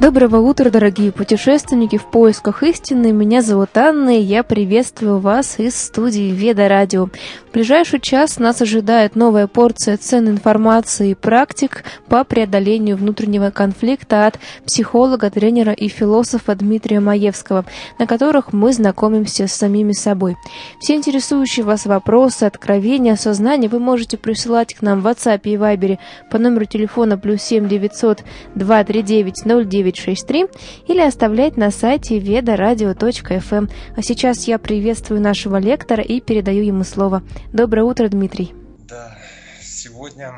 Доброго утра, дорогие путешественники в поисках истины. Меня зовут Анна, и я приветствую вас из студии Веда Радио. В ближайший час нас ожидает новая порция ценной информации и практик по преодолению внутреннего конфликта от психолога, тренера и философа Дмитрия Маевского, на которых мы знакомимся с самими собой. Все интересующие вас вопросы, откровения, осознания вы можете присылать к нам в WhatsApp и Viber по номеру телефона +7 900 239 0963 или оставлять на сайте vedaradio.fm. А сейчас я приветствую нашего лектора и передаю ему слово. Доброе утро, Дмитрий. Да, сегодня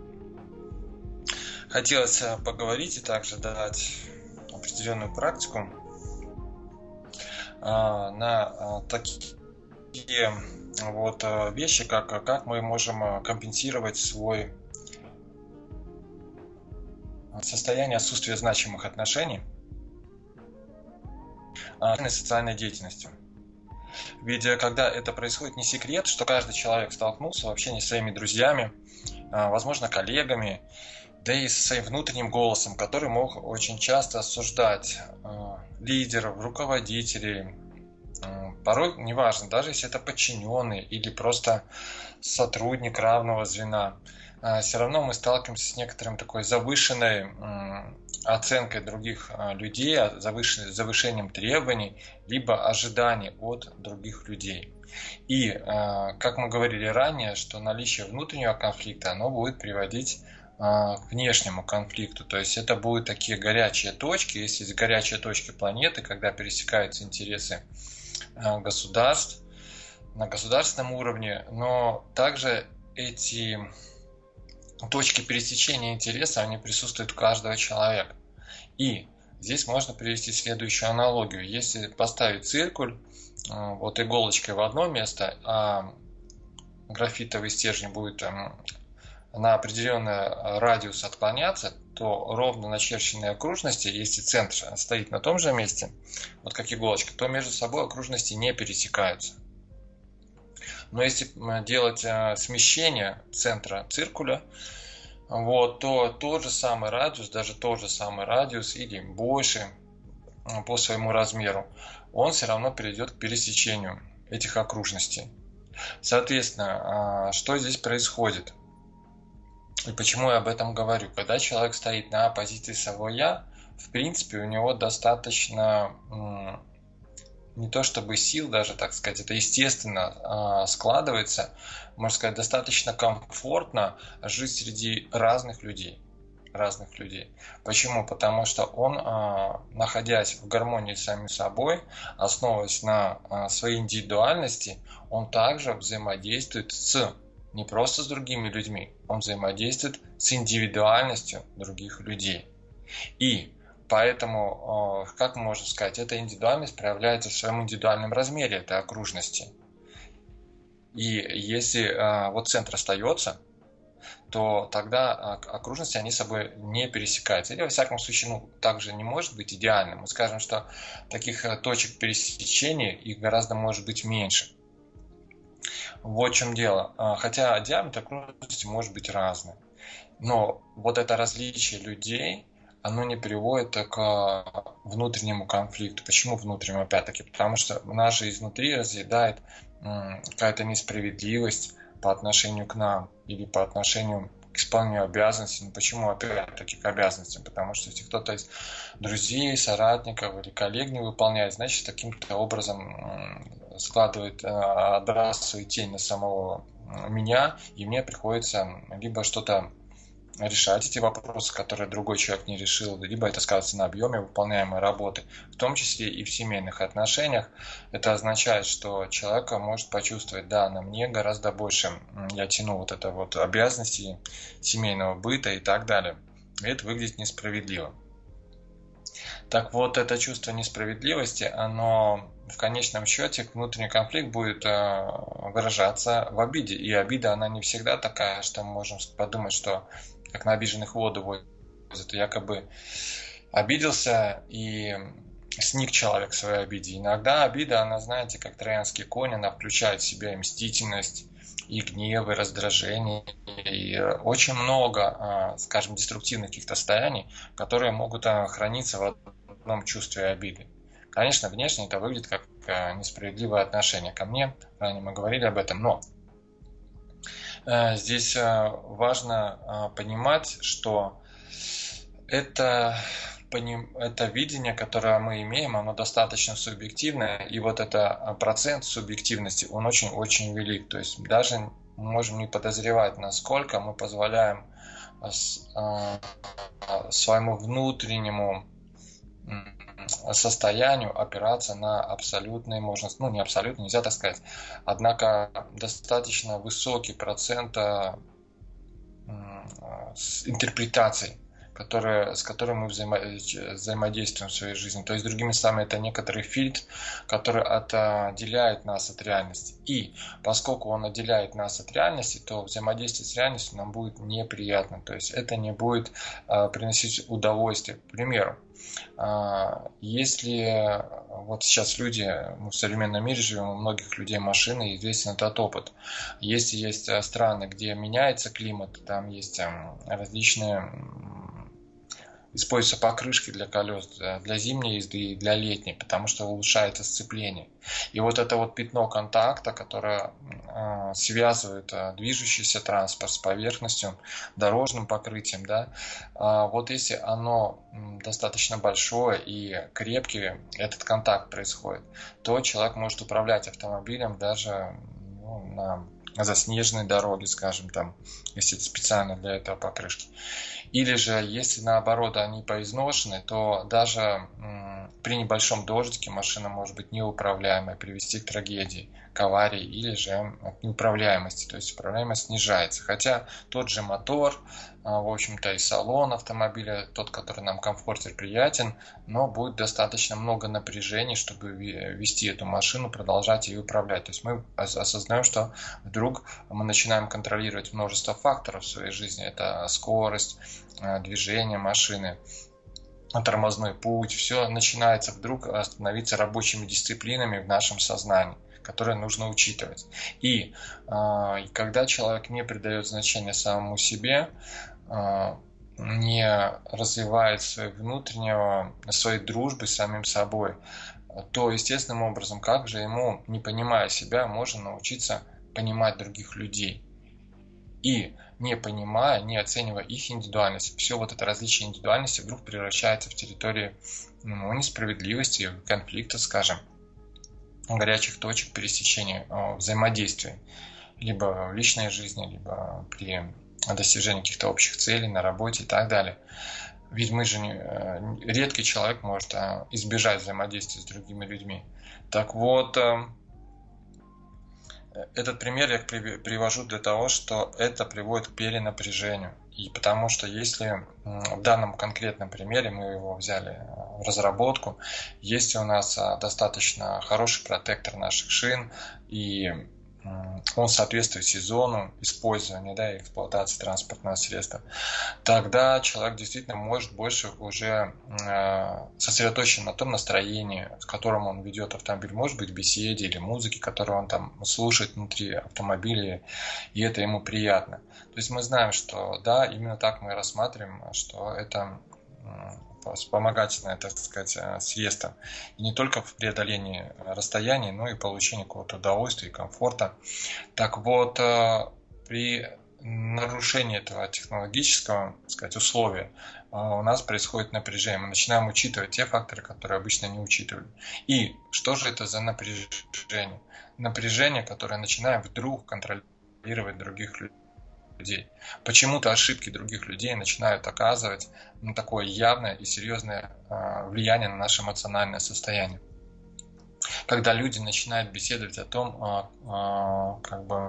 хотелось поговорить и также дать определенную практику на такие вещи, как мы можем компенсировать свой состояние отсутствия значимых отношений социальной деятельностью. Ведь когда это происходит, не секрет, что каждый человек столкнулся в общении с своими друзьями, возможно, коллегами, да и со своим внутренним голосом, который мог очень часто осуждать лидеров, руководителей, порой, неважно, даже если это подчиненный или просто сотрудник равного звена, все равно мы сталкиваемся с некоторым такой завышенной оценкой других людей, завышением требований, либо ожиданий от других людей. И, как мы говорили ранее, что наличие внутреннего конфликта, оно будет приводить к внешнему конфликту. То есть это будут такие горячие точки, есть горячие точки планеты, когда пересекаются интересы государств на государственном уровне, но также эти точки пересечения интереса, они присутствуют у каждого человека. И здесь можно привести следующую аналогию. Если поставить циркуль иголочкой в одно место, а графитовый стержень будет на определенный радиус отклоняться, то ровно начерченные окружности, если центр стоит на том же месте, вот как иголочка, то между собой окружности не пересекаются. Но если делать смещение центра циркуля, то тот же самый радиус, даже тот же самый радиус или больше по своему размеру, он все равно приведет к пересечению этих окружностей. Соответственно, что здесь происходит? И почему я об этом говорю? Когда человек стоит на позиции своего «я», в принципе, у него достаточно не то чтобы сил даже, так сказать, это естественно складывается, можно сказать, достаточно комфортно жить среди разных людей. Почему? Потому что он, находясь в гармонии с самим собой, основываясь на своей индивидуальности, он также взаимодействует не просто с другими людьми, он взаимодействует с индивидуальностью других людей. И поэтому, как мы можем сказать, эта индивидуальность проявляется в своем индивидуальном размере этой окружности. И если центр остается, то тогда окружности, они с собой не пересекаются. Или, во всяком случае, также не может быть идеальным. Мы скажем, что таких точек пересечения их гораздо может быть меньше. Вот в чем дело. Хотя диаметр окружности может быть разный. Но вот это различие людей, оно не приводит к внутреннему конфликту. Почему внутреннему, опять-таки? Потому что нас же изнутри разъедает какая-то несправедливость по отношению к нам или по отношению к исполнению обязанностей. Почему опять-таки к обязанностям? Потому что если кто-то из друзей, соратников или коллег не выполняет, значит, каким-то образом складывает, отбрасывает тень на самого меня, и мне приходится либо что-то решать эти вопросы, которые другой человек не решил, либо это сказывается на объеме выполняемой работы, в том числе и в семейных отношениях. Это означает, что человек может почувствовать, да, на мне гораздо больше, я тяну обязанности семейного быта и так далее. И это выглядит несправедливо. Так вот, это чувство несправедливости, оно в конечном счете, внутренний конфликт будет выражаться в обиде. И обида, она не всегда такая, что мы можем подумать, что как на обиженных воду возят, якобы обиделся и сник человек в своей обиде. Иногда обида, она, знаете, как троянский конь, она включает в себя и мстительность, и гнева, и раздражения, и очень много, скажем, деструктивных каких-то состояний, которые могут храниться в одном чувстве обиды. Конечно, внешне это выглядит как несправедливое отношение ко мне, ранее мы говорили об этом, но здесь важно понимать, что это видение, которое мы имеем, оно достаточно субъективное, и вот это процент субъективности, он очень-очень велик. То есть даже мы можем не подозревать, насколько мы позволяем своему внутреннему состоянию опираться на абсолютные, не абсолютно, нельзя так сказать, однако достаточно высокий процент интерпретаций, с которым мы взаимодействуем в своей жизни. То есть, другими словами, это некоторый фильтр, который отделяет нас от реальности. И поскольку он отделяет нас от реальности, то взаимодействие с реальностью нам будет неприятно. То есть, это не будет приносить удовольствие. К примеру, если вот сейчас мы в современном мире живем, у многих людей машины, известен этот опыт. Если есть страны, где меняется климат, там есть различные используются покрышки для колес для зимней езды и для летней, потому что улучшается сцепление. И вот это вот пятно контакта, которое связывает движущийся транспорт с поверхностью, дорожным покрытием, да, вот если оно достаточно большое и крепкий, этот контакт происходит, то человек может управлять автомобилем даже на заснеженной дороге, скажем, там, если это специально для этого покрышки. Или же, если наоборот они поизношены, то даже при небольшом дождике машина может быть неуправляемой, привести к трагедии, к аварии или же от неуправляемости, то есть управляемость снижается. Хотя тот же мотор, в общем-то и салон автомобиля, тот, который нам комфортен, приятен, но будет достаточно много напряжений, чтобы вести эту машину, продолжать ее управлять. То есть мы осознаем, что вдруг мы начинаем контролировать множество факторов в своей жизни. Это скорость, движение машины, тормозной путь. Все начинается вдруг становиться рабочими дисциплинами в нашем сознании, которые нужно учитывать. И когда человек не придает значения самому себе, не развивает своей дружбы с самим собой, то естественным образом, как же ему, не понимая себя, можно научиться понимать других людей. И не понимая, не оценивая их индивидуальность, все вот это различие индивидуальности вдруг превращается в территорию несправедливости, конфликта, скажем, горячих точек пересечения взаимодействия, либо в личной жизни, либо при достижении каких-то общих целей на работе и так далее. Ведь редкий человек может избежать взаимодействия с другими людьми. Так вот, этот пример я привожу для того, что это приводит к перенапряжению. И потому что если в данном конкретном примере, мы его взяли в разработку, если у нас достаточно хороший протектор наших шин, и он соответствует сезону использования, да, и эксплуатации транспортного средства, тогда человек действительно может больше уже сосредоточен на том настроении, с которым он ведет автомобиль, может быть, беседе или музыке, которую он там слушает внутри автомобиля, и это ему приятно. То есть мы знаем, что да, именно так мы рассматриваем, что это вспомогательное, так сказать, средство. И не только в преодолении расстояний, но и получении какого-то удовольствия и комфорта. Так вот, при нарушении этого технологического, так сказать, условия у нас происходит напряжение. Мы начинаем учитывать те факторы, которые обычно не учитывали. И что же это за напряжение? Напряжение, которое начинаем вдруг контролировать других людей. Почему-то ошибки других людей начинают оказывать такое явное и серьезное влияние на наше эмоциональное состояние. Когда люди начинают беседовать о том,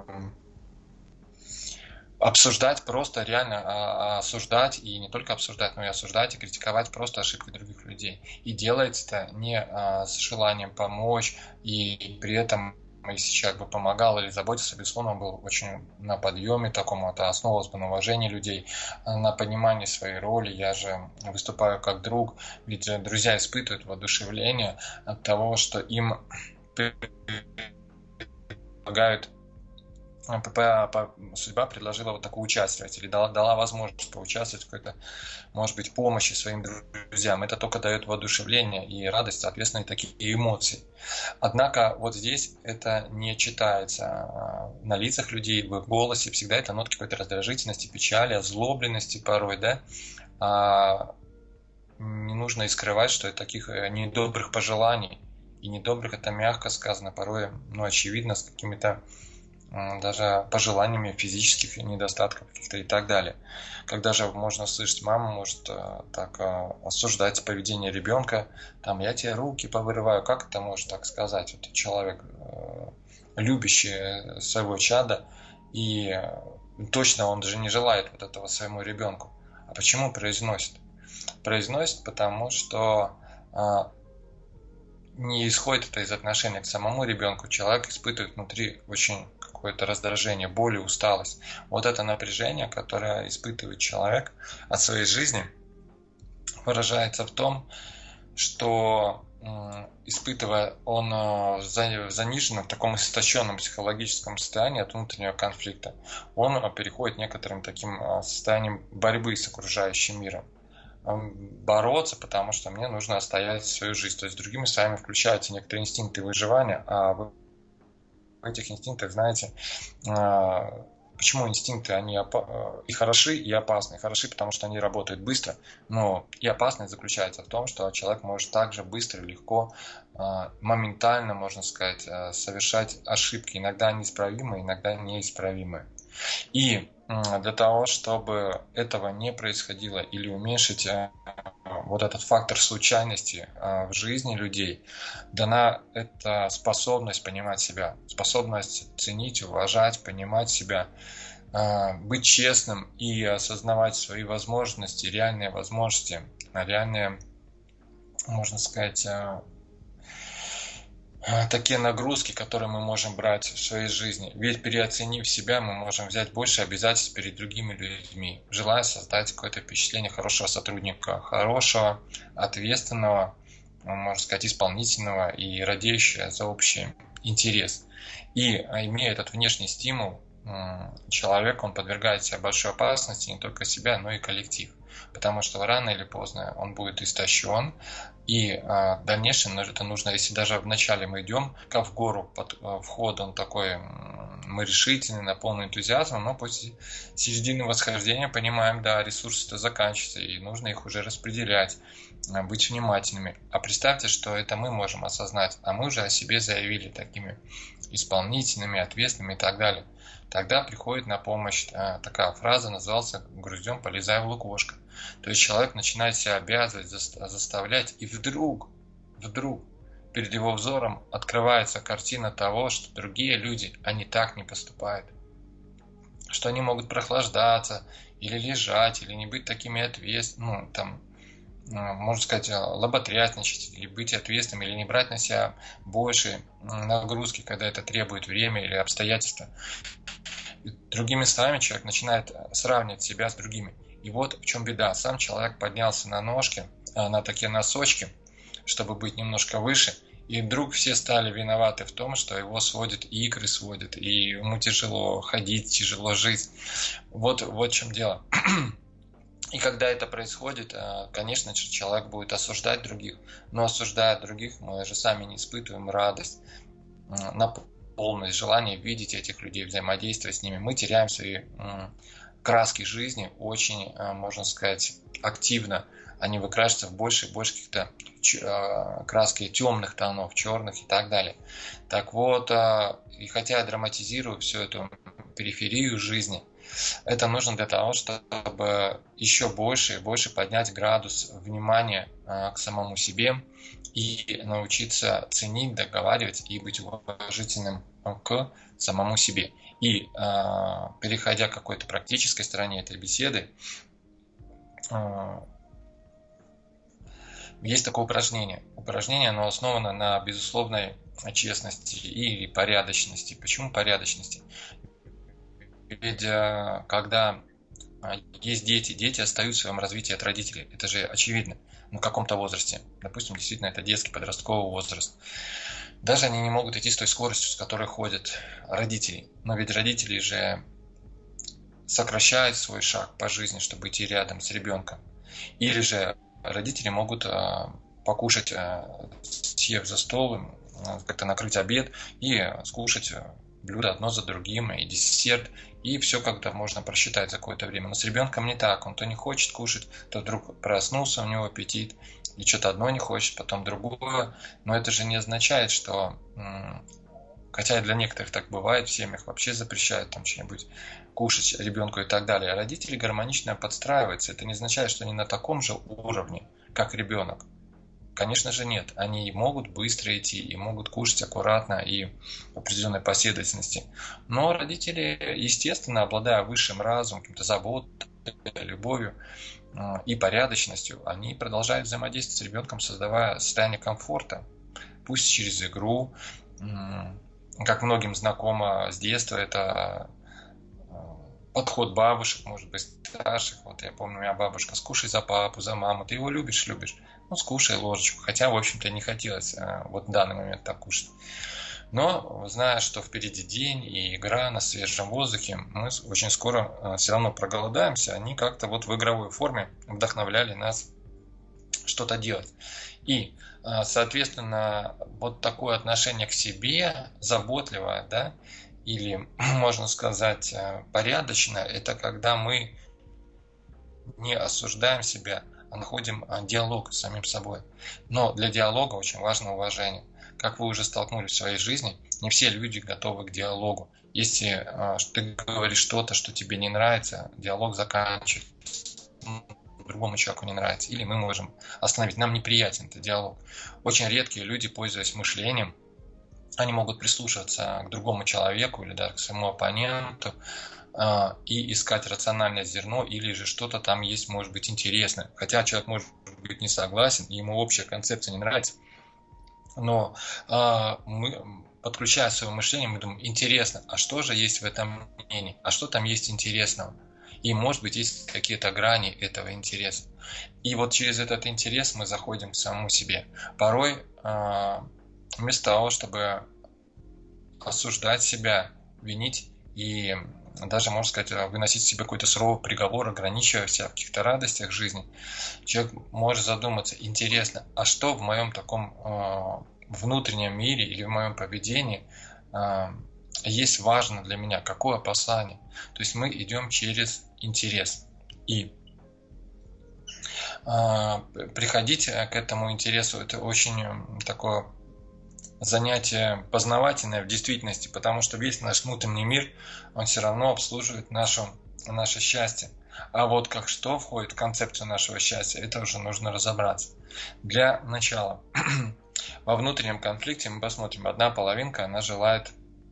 обсуждать, просто реально осуждать, и не только обсуждать, но и осуждать и критиковать просто ошибки других людей. И делается это не с желанием помочь, и при этом если человек бы помогал или заботился, безусловно, он был очень на подъеме таком, это основывалось бы на уважении людей, на понимании своей роли. Я же выступаю как друг, ведь друзья испытывают воодушевление от того, что им предлагают судьба предложила вот такое участвовать, или дала возможность поучаствовать в какой-то, может быть, помощи своим друзьям. Это только дает воодушевление и радость, соответственно, и такие эмоции. Однако вот здесь это не читается на лицах людей, в их голосе. Всегда это нотки какой-то раздражительности, печали, озлобленности порой, да. Не нужно и скрывать, что это таких недобрых пожеланий. И недобрых это мягко сказано, порой, очевидно, с какими-то даже пожеланиями физических недостатков каких-то и так далее. Когда же можно слышать, мама может так осуждать поведение ребенка, там, я тебе руки повырываю, как это может так сказать? Это человек, любящий своего чада, и точно он даже не желает вот этого своему ребенку. А почему произносит? Произносит, потому что не исходит это из отношения к самому ребенку. Человек испытывает внутри очень какое-то раздражение, боль и усталость. Вот это напряжение, которое испытывает человек от своей жизни, выражается в том, что испытывая он в заниженном, в таком истощенном психологическом состоянии от внутреннего конфликта, он переходит некоторым таким состоянием борьбы с окружающим миром. Бороться, потому что мне нужно отстоять свою жизнь. То есть, другими словами, включаются некоторые инстинкты выживания, а в этих инстинктах, знаете, почему инстинкты, они и хороши, и опасны. Хороши, потому что они работают быстро, но и опасность заключается в том, что человек может также быстро, легко, моментально, можно сказать, совершать ошибки, иногда неисправимые, иногда неисправимые. И для того, чтобы этого не происходило или уменьшить вот этот фактор случайности в жизни людей, дана эта способность понимать себя, способность ценить, уважать, понимать себя, быть честным и осознавать свои возможности, реальные, можно сказать, такие нагрузки, которые мы можем брать в своей жизни. Ведь переоценив себя, мы можем взять больше обязательств перед другими людьми, желая создать какое-то впечатление хорошего сотрудника, хорошего, ответственного, можно сказать, исполнительного и радеющего за общий интерес. И имея этот внешний стимул, человек, он подвергает себя большой опасности, не только себя, но и коллектив. Потому что рано или поздно он будет истощен, и в дальнейшем это нужно, если даже вначале мы идем, как в гору, под вход он такой, мы решительный, наполнен энтузиазмом, но после середины восхождения понимаем, да, ресурсы-то заканчиваются, и нужно их уже распределять, быть внимательными. А представьте, что это мы можем осознать, а мы уже о себе заявили такими исполнительными, ответственными и так далее. Тогда приходит на помощь такая фраза, называется «груздем полезай в лукошко». То есть человек начинает себя обязывать, заставлять, и вдруг перед его взором открывается картина того, что другие люди, они так не поступают. Что они могут прохлаждаться, или лежать, или не быть такими ответственными, можно сказать, лоботрясничать, или быть ответственным, или не брать на себя больше нагрузки, когда это требует время или обстоятельства. Другими словами, человек начинает сравнивать себя с другими. И вот в чем беда. Сам человек поднялся на ножки, на такие носочки, чтобы быть немножко выше, и вдруг все стали виноваты в том, что его сводят, икры сводят, и ему тяжело ходить, тяжело жить. Вот в чем дело. И когда это происходит, конечно же, человек будет осуждать других, но осуждая других, мы же сами не испытываем радость, наполненность, желание видеть этих людей, взаимодействовать с ними. Мы теряем свои краски жизни очень, можно сказать, активно. Они выкрашиваются в больше и больше каких-то краски темных тонов, черных и так далее. Так вот, и хотя я драматизирую всю эту периферию жизни, это нужно для того, чтобы еще больше и больше поднять градус внимания к самому себе и научиться ценить, договаривать и быть уважительным к самому себе. И переходя к какой-то практической стороне этой беседы, есть такое упражнение. Упражнение, оно основано на безусловной честности и порядочности. Почему порядочности? Ведь когда есть дети остаются в своем развитии от родителей. Это же очевидно. В каком-то возрасте. Допустим, действительно, это детский, подростковый возраст. Даже они не могут идти с той скоростью, с которой ходят родители. Но ведь родители же сокращают свой шаг по жизни, чтобы идти рядом с ребенком. Или же родители могут покушать, сев за стол, как-то накрыть обед и скушать блюда одно за другим, и десерт, и все как-то можно просчитать за какое-то время. Но с ребенком не так, он то не хочет кушать, то вдруг проснулся, у него аппетит, и что-то одно не хочет, потом другое. Но это же не означает, что, хотя для некоторых так бывает, в семьях вообще запрещают там что-нибудь кушать ребенку и так далее. А родители гармонично подстраиваются. Это не означает, что они на таком же уровне, как ребенок. Конечно же нет. Они могут быстро идти и могут кушать аккуратно и в определенной последовательности. Но родители, естественно, обладая высшим разумом, каким-то заботой, любовью и порядочностью, они продолжают взаимодействовать с ребенком, создавая состояние комфорта. Пусть через игру, как многим знакомо с детства, это подход бабушек, может быть, старших. Вот я помню, у меня бабушка: скушай за папу, за маму, ты его любишь, любишь. Ну, скушай ложечку. Хотя, в общем-то, не хотелось вот в данный момент так кушать. Но, зная, что впереди день и игра на свежем воздухе, мы очень скоро все равно проголодаемся. Они как-то вот в игровой форме вдохновляли нас что-то делать. И, соответственно, вот такое отношение к себе, заботливое, да, или, можно сказать, порядочное, это когда мы не осуждаем себя, а находим диалог с самим собой. Но для диалога очень важно уважение. Как вы уже столкнулись в своей жизни, не все люди готовы к диалогу. Если ты говоришь что-то, что тебе не нравится, диалог заканчивается, другому человеку не нравится, или мы можем остановить. Нам неприятен этот диалог. Очень редкие люди, пользуясь мышлением, они могут прислушиваться к другому человеку или даже к своему оппоненту и искать рациональное зерно, или же что-то там есть, может быть, интересное. Хотя человек может быть не согласен, ему общая концепция не нравится. Но мы, подключая свое мышление, мы думаем: интересно, а что же есть в этом мнении? А что там есть интересного? И, может быть, есть какие-то грани этого интереса. И вот через этот интерес мы заходим к самому себе. Порой вместо того, чтобы осуждать себя, винить и даже, можно сказать, выносить себе какой-то суровый приговор, ограничивая себя в каких-то радостях жизни, человек может задуматься: интересно, а что в моем таком внутреннем мире или в моем поведении есть важно для меня, какое послание? То есть мы идем через интерес. И приходить к этому интересу — это очень такое занятие познавательное в действительности, потому что весь наш внутренний мир, он все равно обслуживает наше счастье. А вот как что входит в концепцию нашего счастья, это уже нужно разобраться. Для начала, во внутреннем конфликте мы посмотрим: одна половинка, она желает,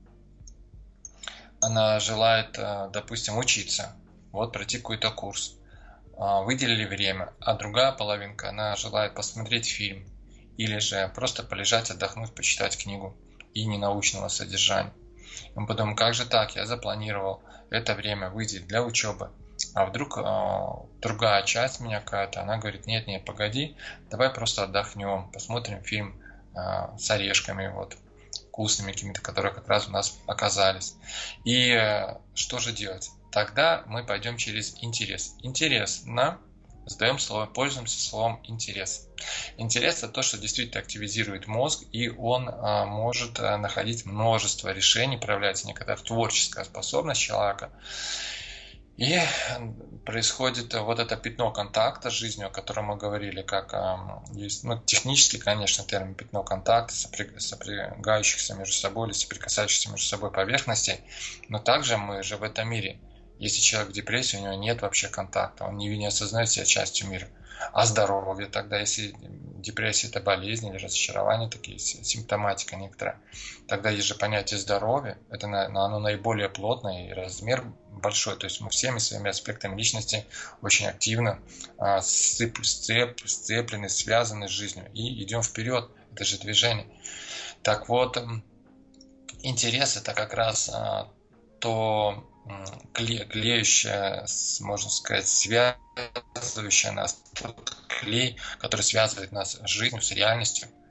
допустим, учиться, вот пройти какой-то курс, выделили время, а другая половинка, она желает посмотреть фильм, или же просто полежать, отдохнуть, почитать книгу и ненаучного содержания. Мы подумаем: как же так, я запланировал это время выделить для учебы, а вдруг другая часть меня какая-то, она говорит: нет, погоди, давай просто отдохнем, посмотрим фильм с орешками, вот, вкусными какими-то, которые как раз у нас оказались. И что же делать? Тогда мы пойдем через интерес. Интересно. Задаем слово, пользуемся словом интерес. Интерес — это то, что действительно активизирует мозг, и он может находить множество решений, проявляется некоторая творческая способность человека. И происходит вот это пятно контакта с жизнью, о котором мы говорили, как есть, технически, конечно, термин пятно контакта, сопрягающихся между собой или соприкасающихся между собой поверхностей, но также мы же в этом мире. Если человек в депрессии, у него нет вообще контакта, он не осознает себя частью мира. А здоровье тогда, если депрессия — это болезнь или разочарование, такие симптоматика некоторая, тогда есть же понятие здоровья, это оно наиболее плотное и размер большой, то есть мы всеми своими аспектами личности очень активно сцеплены, связаны с жизнью и идем вперед, это же движение. Так вот, интерес — это как раз то клеющая, можно сказать, связывающая нас, тот клей, который связывает нас с жизнью, с реальностью.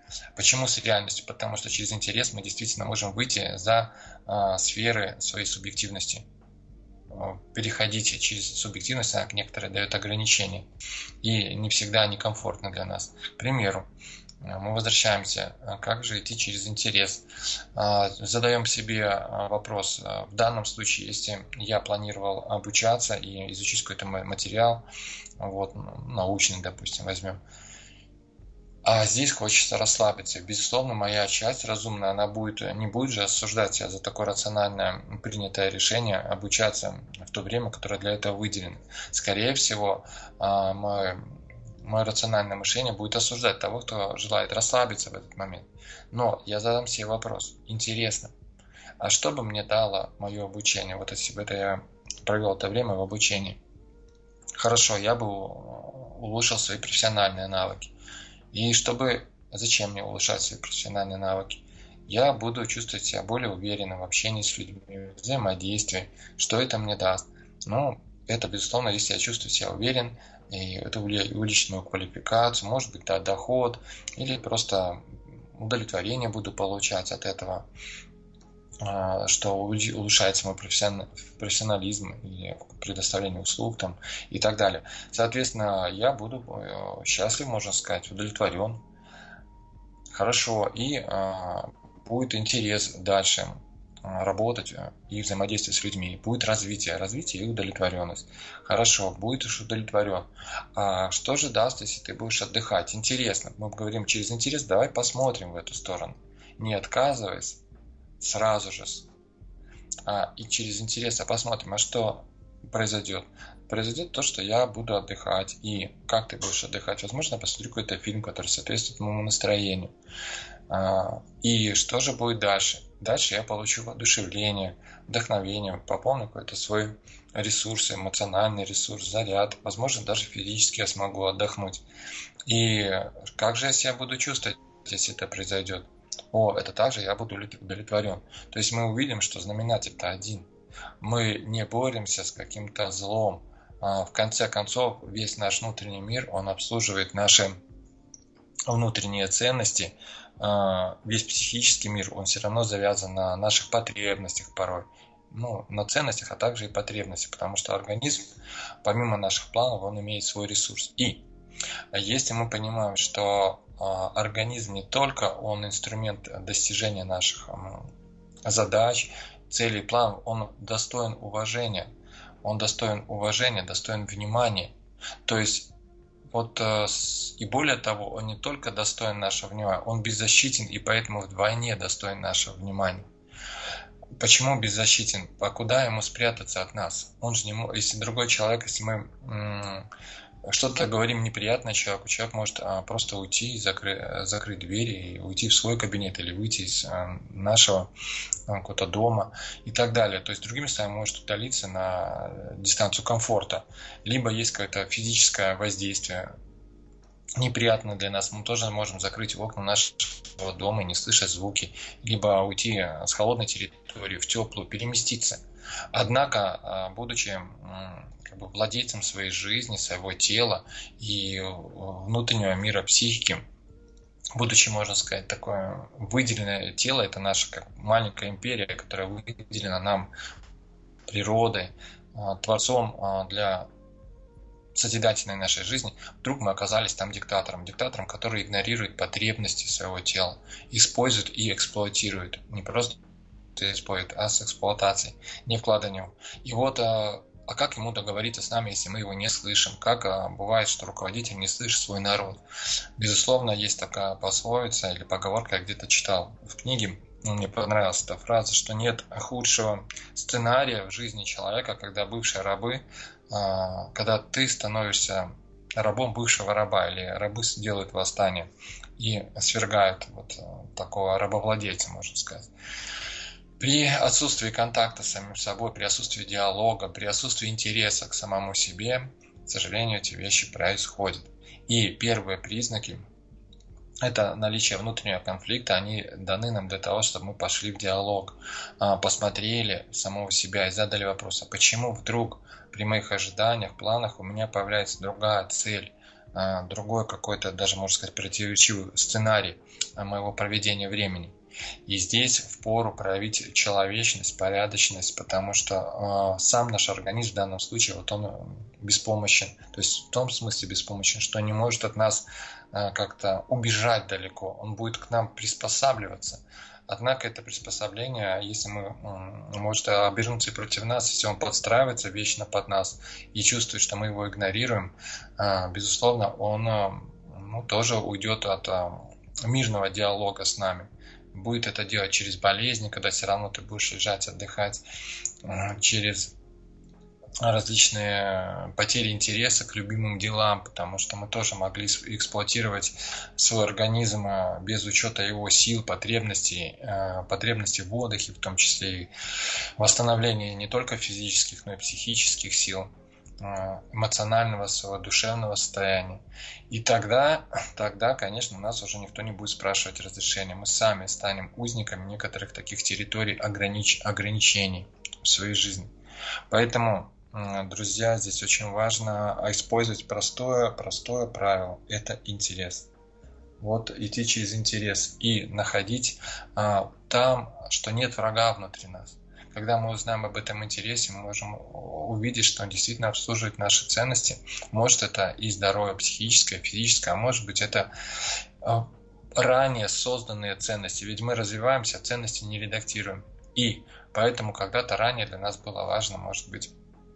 Почему с реальностью? Потому что через интерес мы действительно можем выйти за сферы своей субъективности. Переходите через субъективность, она некоторые дает ограничения. И не всегда они комфортны для нас. К примеру, мы возвращаемся, как же идти через интерес. Задаем себе вопрос, в данном случае, если я планировал обучаться и изучить какой-то материал, вот, научный, допустим, возьмем, а здесь хочется расслабиться. Безусловно, моя часть разумная, она не будет же осуждать себя за такое рациональное принятое решение обучаться в то время, которое для этого выделено. Скорее всего, мое рациональное мышление будет осуждать того, кто желает расслабиться в этот момент. Но я задам себе вопрос. Интересно, а что бы мне дало мое обучение? Вот если бы я провел это время в обучении. Хорошо, я бы улучшил свои профессиональные навыки. И зачем мне улучшать свои профессиональные навыки? Я буду чувствовать себя более уверенно в общении с людьми, в взаимодействии. Что это мне даст? Это, безусловно, если я чувствую себя уверен, и это увеличит мою квалификацию, может быть, доход, или просто удовлетворение буду получать от этого, что улучшается мой профессионализм или предоставление услуг и так далее. Соответственно, я буду счастлив, можно сказать, удовлетворен. Хорошо, и будет интерес дальше работать и взаимодействовать с людьми. Будет развитие и удовлетворенность. Хорошо, будешь удовлетворен. А что же даст, если ты будешь отдыхать? Интересно, мы говорим через интерес, давай посмотрим в эту сторону. Не отказывайся сразу же. И через интерес посмотрим, а что произойдет. Произойдет то, что я буду отдыхать. И как ты будешь отдыхать? Возможно, я посмотрю какой-то фильм, который соответствует моему настроению. И что же будет дальше? Дальше я получу воодушевление, вдохновение, пополню какой-то свой ресурс, эмоциональный ресурс, заряд. Возможно, даже физически я смогу отдохнуть. И как же я себя буду чувствовать, если это произойдет? Это также я буду удовлетворен. То есть мы увидим, что знаменатель-то один. Мы не боремся с каким-то злом. В конце концов, весь наш внутренний мир, он обслуживает наши внутренние ценности. Весь психический мир, он все равно завязан на наших потребностях порой. На ценностях, а также и потребностях. Потому что организм, помимо наших планов, он имеет свой ресурс. И если мы понимаем, что организм не только он инструмент достижения наших задач, целей, планов, он достоин уважения. Он достоин уважения, достоин внимания. То есть, и более того, он не только достоин нашего внимания, он беззащитен и поэтому вдвойне достоин нашего внимания. Почему беззащитен? А куда ему спрятаться от нас? Он же не может, если другой человек, если мы что-то говорим неприятное человеку, человек может просто уйти, закрыть двери и уйти в свой кабинет или выйти из нашего какого-то дома и так далее. То есть, другими словами, может удалиться на дистанцию комфорта. Либо есть какое-то физическое воздействие неприятное для нас, мы тоже можем закрыть окна нашего дома и не слышать звуки, либо уйти с холодной территории в теплую, переместиться. Однако, будучи владельцем своей жизни, своего тела и внутреннего мира психики, будучи, можно сказать, такое выделенное тело, это наша как маленькая империя, которая выделена нам природой, Творцом для созидательной нашей жизни, вдруг мы оказались там диктатором, который игнорирует потребности своего тела, использует и эксплуатирует, не просто использует, а с эксплуатацией, не вкладывая в него. И а как ему договориться с нами, если мы его не слышим? Как бывает, что руководитель не слышит свой народ? Безусловно, есть такая пословица или поговорка, я где-то читал в книге, мне понравилась эта фраза, что нет худшего сценария в жизни человека, когда бывшие рабы, когда ты становишься рабом бывшего раба, или рабы делают восстание и свергают такого рабовладельца, можно сказать. При отсутствии контакта с самим собой, при отсутствии диалога, при отсутствии интереса к самому себе, к сожалению, эти вещи происходят. И первые признаки – это наличие внутреннего конфликта, они даны нам для того, чтобы мы пошли в диалог, посмотрели самого себя и задали вопрос, а почему вдруг при моих ожиданиях, планах у меня появляется другая цель, другой какой-то, даже можно сказать, противоречивый сценарий моего проведения времени. И здесь впору проявить человечность, порядочность, потому что сам наш организм в данном случае, вот он беспомощен. То есть в том смысле беспомощен, что не может от нас как-то убежать далеко. Он будет к нам приспосабливаться. Однако это приспособление, если может обернуться и против нас, если он подстраивается вечно под нас и чувствует, что мы его игнорируем, безусловно, он тоже уйдет от мирного диалога с нами. Будет это делать через болезни, когда все равно ты будешь лежать, отдыхать, через различные потери интереса к любимым делам, потому что мы тоже могли эксплуатировать свой организм без учета его сил, потребностей в отдыхе, в том числе и восстановлении не только физических, но и психических сил, эмоционального своего душевного состояния. И тогда, конечно, нас уже никто не будет спрашивать разрешения. Мы сами станем узниками некоторых таких территорий ограничений в своей жизни. Поэтому, друзья, здесь очень важно использовать простое правило. Это интерес. Вот идти через интерес и находить там, что нет врага внутри нас. Когда мы узнаем об этом интересе, мы можем увидеть, что он действительно обслуживает наши ценности. Может, это и здоровье психическое, физическое, а может быть, это ранее созданные ценности. Ведь мы развиваемся, а ценности не редактируем. И поэтому когда-то ранее для нас было важно, может быть,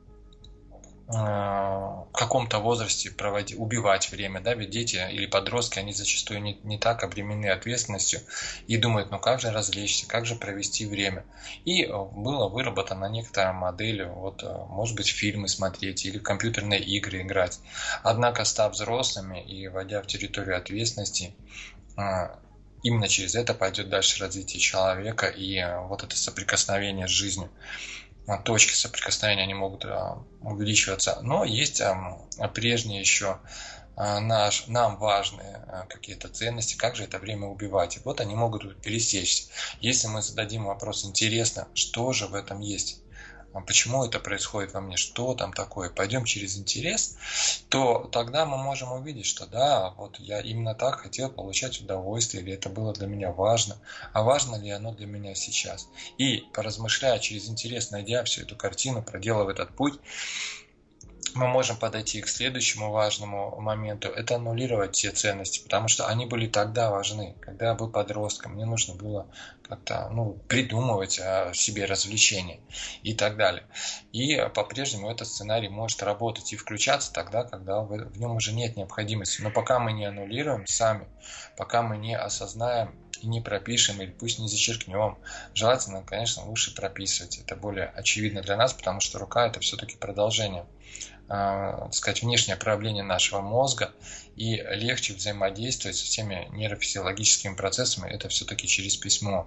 в каком-то возрасте убивать время, да, ведь дети или подростки, они зачастую не так обременены ответственностью и думают, как же развлечься, как же провести время. И было выработана некоторая модель, может быть, фильмы смотреть или в компьютерные игры играть. Однако, став взрослыми и войдя в территорию ответственности, именно через это пойдет дальше развитие человека и это соприкосновение с жизнью. Точки соприкосновения они могут увеличиваться, но есть прежние еще нам важные какие-то ценности, как же это время убивать. И они могут пересечься. Если мы зададим вопрос, интересно, что же в этом есть, почему это происходит во мне, что там такое, пойдем через интерес, то тогда мы можем увидеть, что да, я именно так хотел получать удовольствие, или это было для меня важно, а важно ли оно для меня сейчас. И поразмышляя через интерес, найдя всю эту картину, проделав этот путь, мы можем подойти к следующему важному моменту, это аннулировать те ценности, потому что они были тогда важны. Когда я был подростком, мне нужно было как-то придумывать себе развлечения и так далее. И по-прежнему этот сценарий может работать и включаться тогда, когда в нем уже нет необходимости. Но пока мы не аннулируем сами, пока мы не осознаем и не пропишем, или пусть не зачеркнем, желательно, конечно, лучше прописывать. Это более очевидно для нас, потому что рука – это все-таки продолжение, внешнее проявление нашего мозга, и легче взаимодействовать со всеми нейрофизиологическими процессами это все-таки через письмо.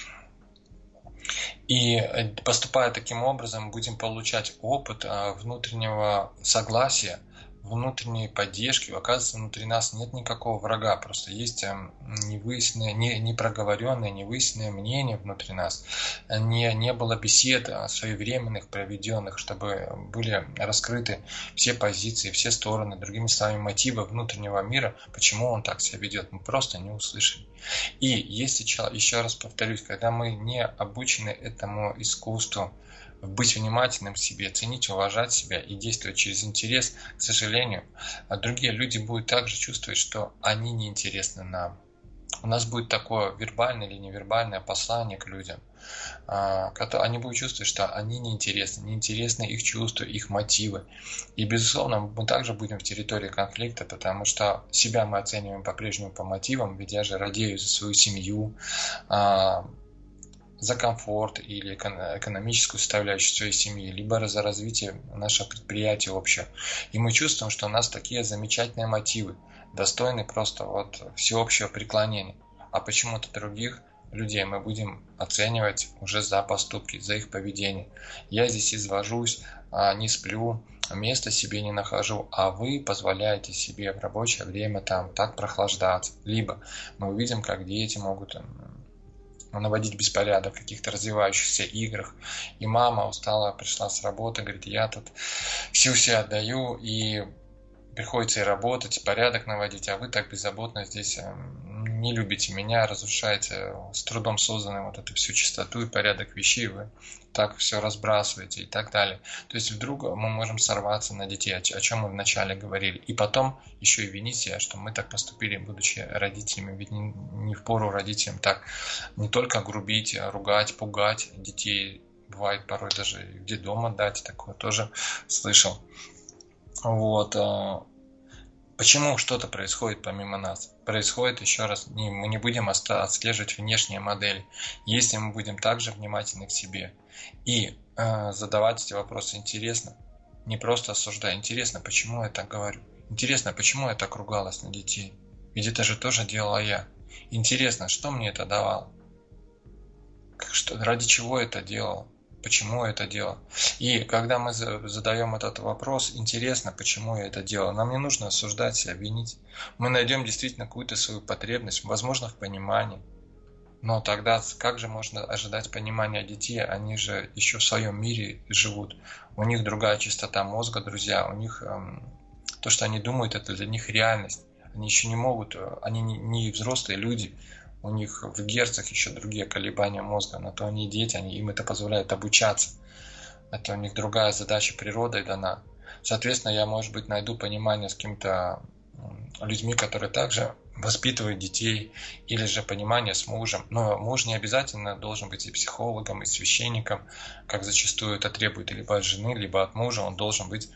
И поступая таким образом, будем получать опыт внутреннего согласия, внутренней поддержки. Оказывается, внутри нас нет никакого врага, просто есть невыясненное, непроговоренное, невыясненное мнение внутри нас. Не было бесед своевременных, проведенных, чтобы были раскрыты все позиции, все стороны, другими словами, мотивы внутреннего мира, почему он так себя ведет, мы просто не услышали. И если, еще раз повторюсь, когда мы не обучены этому искусству, быть внимательным к себе, ценить, уважать себя и действовать через интерес, к сожалению, другие люди будут также чувствовать, что они неинтересны нам. У нас будет такое вербальное или невербальное послание к людям. Они будут чувствовать, что они неинтересны их чувства, их мотивы. И, безусловно, мы также будем в территории конфликта, потому что себя мы оцениваем по-прежнему по мотивам, ведь я же радею за свою семью, за комфорт или экономическую составляющую своей семьи, либо за развитие нашего предприятия общего. И мы чувствуем, что у нас такие замечательные мотивы, достойны просто всеобщего преклонения. А почему-то других людей мы будем оценивать уже за поступки, за их поведение. Я здесь извожусь, не сплю, места себе не нахожу, а вы позволяете себе в рабочее время так прохлаждаться. Либо мы увидим, как дети могут наводить беспорядок в каких-то развивающихся играх. И мама устала, пришла с работы, говорит, я тут сил себе отдаю, и приходится и работать, и порядок наводить, а вы так беззаботно здесь не любите меня, разрушаете с трудом созданную вот эту всю чистоту и порядок вещей, вы так все разбрасываете и так далее. То есть вдруг мы можем сорваться на детей, о чем мы вначале говорили, и потом еще и винить себя, что мы так поступили, будучи родителями, ведь не впору родителям так не только грубить, ругать, пугать детей, бывает порой даже в детдом отдать, такое тоже слышал. Вот. Почему что-то происходит помимо нас? Происходит, еще раз, мы не будем отслеживать внешние модели, если мы будем также внимательны к себе и задавать эти вопросы интересно, не просто осуждая, интересно, почему я так говорю, интересно, почему я так ругалась на детей, ведь это же тоже делала я, интересно, что мне это давало, ради чего это делал. Почему я это делал? И когда мы задаем этот вопрос, интересно, почему я это делал, нам не нужно осуждать себя, винить. Мы найдем действительно какую-то свою потребность, возможно, в понимании. Но тогда как же можно ожидать понимания детей? Они же еще в своем мире живут. У них другая частота мозга, друзья. У них то, что они думают, это для них реальность. Они еще не могут, они не взрослые люди. У них в герцах еще другие колебания мозга, на то они дети, им это позволяет обучаться. Это у них другая задача природой дана. Соответственно, я, может быть, найду понимание с какими-то людьми, которые также воспитывают детей, или же понимание с мужем. Но муж не обязательно должен быть и психологом, и священником, как зачастую это требует либо от жены, либо от мужа. Он должен быть,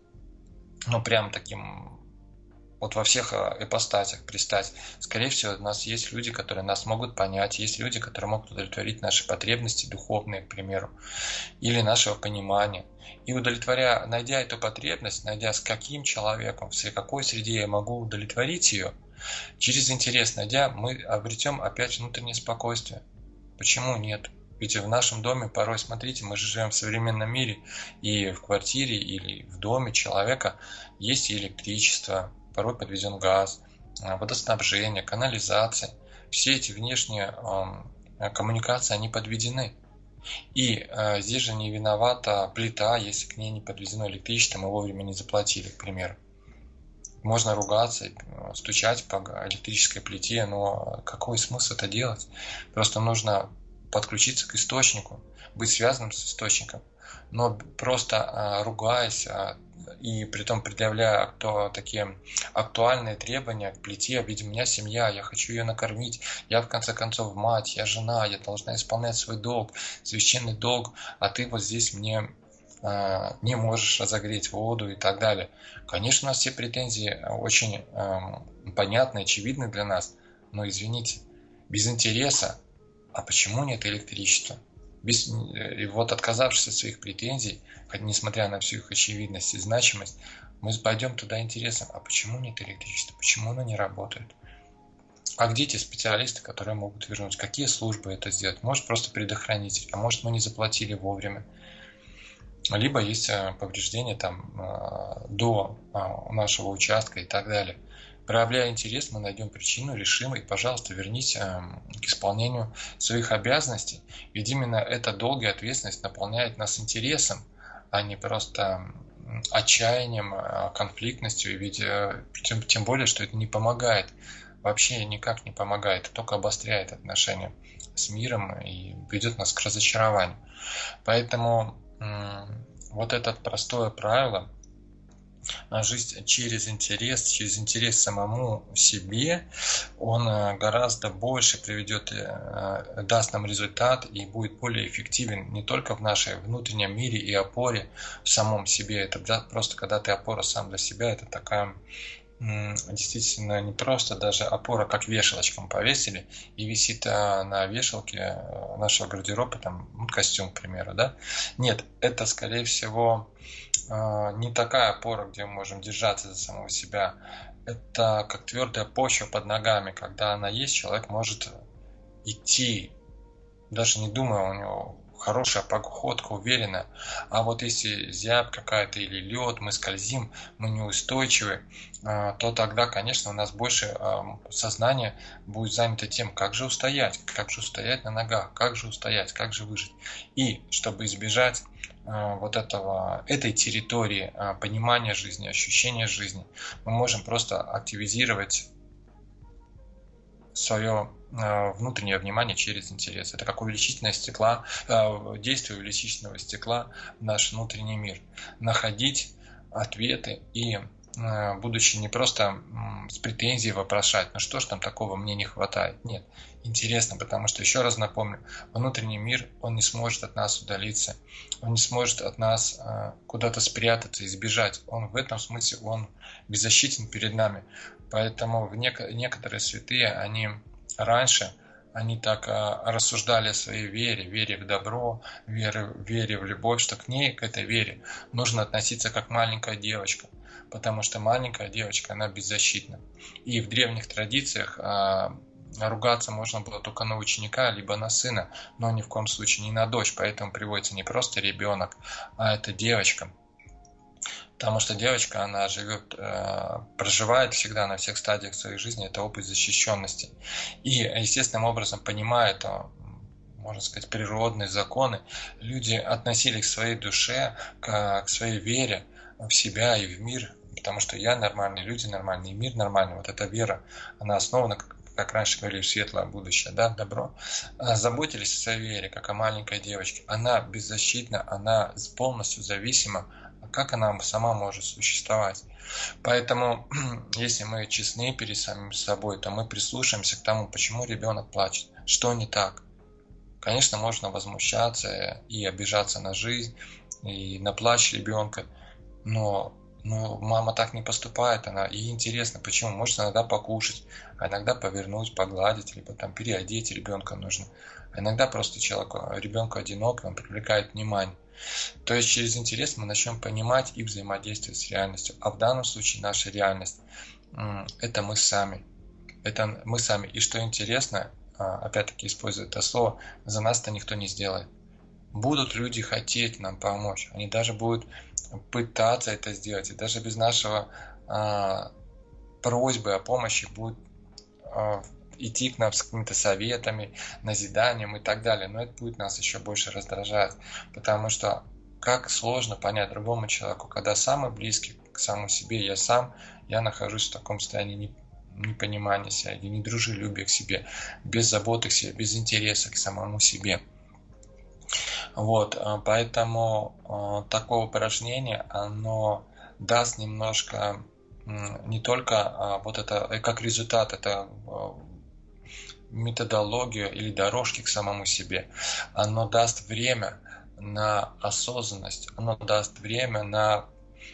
прям таким... Вот во всех ипостасях пристать. Скорее всего, у нас есть люди, которые нас могут понять, есть люди, которые могут удовлетворить наши потребности духовные, к примеру, или нашего понимания. И найдя эту потребность, найдя с каким человеком, в какой среде я могу удовлетворить ее, через интерес найдя, мы обретем опять внутреннее спокойствие. Почему нет? Ведь в нашем доме порой, смотрите, мы же живем в современном мире, и в квартире или в доме человека есть и электричество, порой подведен газ, водоснабжение, канализация. Все эти внешние коммуникации, они подведены. И здесь же не виновата плита, если к ней не подведено электричество, мы вовремя не заплатили, к примеру. Можно ругаться, стучать по электрической плите, но какой смысл это делать? Просто нужно подключиться к источнику, быть связанным с источником. Но просто ругаясь и притом предъявляя такие актуальные требования к плите, ведь у меня семья, я хочу ее накормить, я в конце концов мать, я жена, я должна исполнять свой долг, священный долг, а ты вот здесь мне не можешь разогреть воду и так далее. Конечно, у нас все претензии очень понятны, очевидны для нас, но извините, без интереса, а почему нет электричества? И вот отказавшись от своих претензий, несмотря на всю их очевидность и значимость, мы пойдем туда интересом. А почему нет электричества? Почему оно не работает? А где те специалисты, которые могут вернуть? Какие службы это сделать? Может, просто предохранитель, а может, мы не заплатили вовремя. Либо есть повреждения до нашего участка и так далее. Проявляя интерес, мы найдем причину, решим, и, пожалуйста, вернись к исполнению своих обязанностей. Ведь именно эта долгая ответственность наполняет нас интересом, а не просто отчаянием, конфликтностью. Ведь тем более, что это не помогает, вообще никак не помогает, только обостряет отношения с миром и ведет нас к разочарованию. Поэтому вот это простое правило, жить через интерес самому себе, он гораздо больше даст нам результат и будет более эффективен не только в нашей внутреннем мире и опоре в самом себе. Это просто когда ты опора сам для себя, это такая действительно не просто даже опора, как вешалочкам повесили, и висит на вешалке нашего гардероба костюм, к примеру, да? Нет, это, скорее всего, не такая опора, где мы можем держаться за самого себя. Это как твердая почва под ногами. Когда она есть, человек может идти, даже не думая, у него хорошая походка, уверенная. А вот если зябь какая-то или лед, мы скользим, мы неустойчивы, то тогда, конечно, у нас больше сознание будет занято тем, как же устоять на ногах, как же устоять, как же выжить. И чтобы избежать этой территории понимания жизни, ощущения жизни, мы можем просто активизировать свое внутреннее внимание через интерес. Это как увеличительное стекла, действие увеличительного стекла в наш внутренний мир. Находить ответы и, будучи не просто с претензией вопрошать, ну что ж там такого мне не хватает. Нет, интересно, потому что, еще раз напомню, внутренний мир, он не сможет от нас удалиться, он не сможет от нас куда-то спрятаться, избежать. Он в этом смысле, он беззащитен перед нами. Поэтому некоторые святые, они так рассуждали о своей вере в добро, вере в любовь, что к этой вере, нужно относиться как маленькая девочка, потому что маленькая девочка, она беззащитна. И в древних традициях ругаться можно было только на ученика, либо на сына, но ни в коем случае не на дочь, поэтому приводится не просто ребенок, а это девочка. Потому что девочка, она проживает всегда на всех стадиях своей жизни, это опыт защищенности. И естественным образом, понимая это, можно сказать, природные законы, люди относились к своей душе, к своей вере в себя и в мир, потому что я нормальный, люди нормальные, мир нормальный. Вот эта вера, она основана, как раньше говорили, в светлое будущее, да, добро. Заботились о своей вере, как о маленькой девочке. Она беззащитна, она полностью зависима. Как она сама может существовать? Поэтому, если мы честны перед самим собой, то мы прислушаемся к тому, почему ребенок плачет, что не так. Конечно, можно возмущаться и обижаться на жизнь, и на плач ребенка, но мама так не поступает, ей интересно, почему. Может иногда покушать, а иногда повернуть, погладить, либо там переодеть ребенка нужно. А иногда просто ребенку одинок, он привлекает внимание. То есть через интерес мы начнем понимать и взаимодействовать с реальностью. А в данном случае наша реальность – это мы сами. Это мы сами. И что интересно, опять-таки используя это слово, за нас-то никто не сделает. Будут люди хотеть нам помочь. Они даже будут пытаться это сделать. И даже без нашего просьбы о помощи будут идти к нам с какими-то советами, назиданием и так далее. Но это будет нас еще больше раздражать. Потому что как сложно понять другому человеку, когда самый близкий к самому себе, я нахожусь в таком состоянии непонимания себя, недружелюбия к себе, без заботы к себе, без интереса к самому себе. Поэтому такое упражнение, оно даст немножко не только это как результат, это методологию или дорожки к самому себе. Оно даст время на осознанность, оно даст время на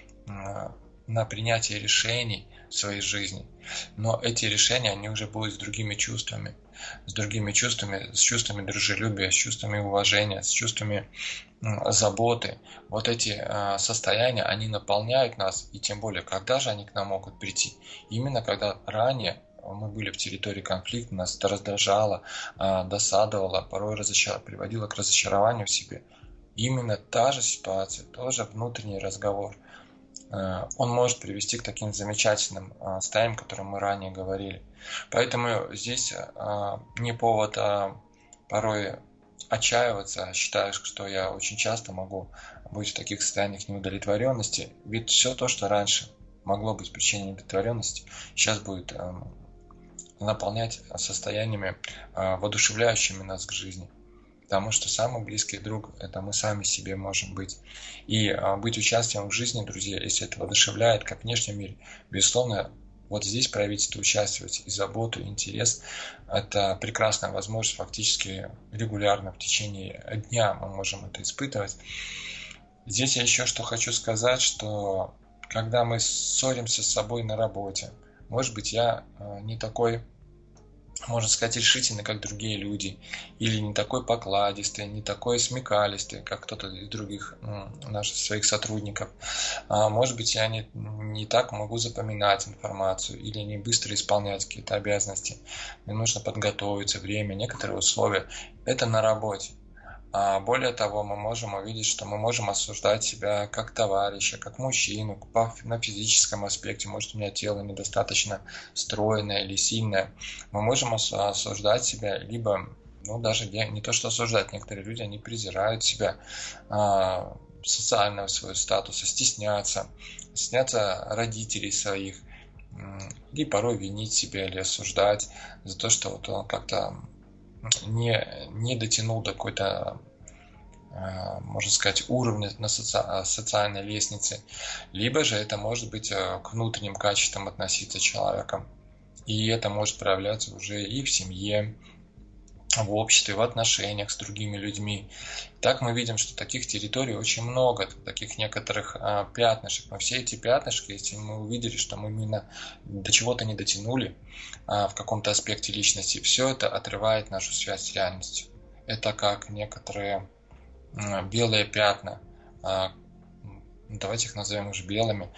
принятие решений в своей жизни. Но эти решения, они уже будут с другими чувствами, с чувствами дружелюбия, с чувствами уважения, с чувствами заботы. Вот эти состояния, они наполняют нас, и тем более, когда же они к нам могут прийти? Именно когда ранее мы были в территории конфликта, нас это раздражало, досадовало, порой приводило к разочарованию в себе. Именно та же ситуация, тоже внутренний разговор, он может привести к таким замечательным состояниям, о которых мы ранее говорили. Поэтому здесь не повод порой отчаиваться. Считаю, что я очень часто могу быть в таких состояниях неудовлетворенности. Ведь все то, что раньше могло быть причиной неудовлетворенности, сейчас будет наполнять состояниями, воодушевляющими нас к жизни. Потому что самый близкий друг – это мы сами себе можем быть. И быть участием в жизни, друзья, если это воодушевляет, как в внешнем мире, безусловно, вот здесь проявить это участие, и заботу, и интерес – это прекрасная возможность фактически регулярно в течение дня мы можем это испытывать. Здесь я еще что хочу сказать, что когда мы ссоримся с собой на работе, может быть, я не такой, можно сказать, решительный, как другие люди, или не такой покладистый, не такой смекалистый, как кто-то из других наших своих сотрудников. Может быть, я не так могу запоминать информацию или не быстро исполнять какие-то обязанности. Мне нужно подготовиться, время, некоторые условия. Это на работе. Более того, мы можем увидеть, что мы можем осуждать себя как товарища, как мужчину, на физическом аспекте. Может, у меня тело недостаточно стройное или сильное. Мы можем осуждать себя, либо, даже не то, что осуждать, некоторые люди, они презирают себя, социального своего статуса, стесняться родителей своих, и порой винить себя или осуждать за то, что вот он как-то не дотянул до какой-то, можно сказать, уровня на социальной лестнице. Либо же это может быть к внутренним качествам относиться человеком. И это может проявляться уже и в семье, в обществе, в отношениях с другими людьми. Так мы видим, что таких территорий очень много, таких некоторых пятнышек. Но все эти пятнышки, если мы увидели, что мы именно до чего-то не дотянули в каком-то аспекте личности, все это отрывает нашу связь с реальностью. Это как некоторые белые пятна, давайте их назовем уже белыми,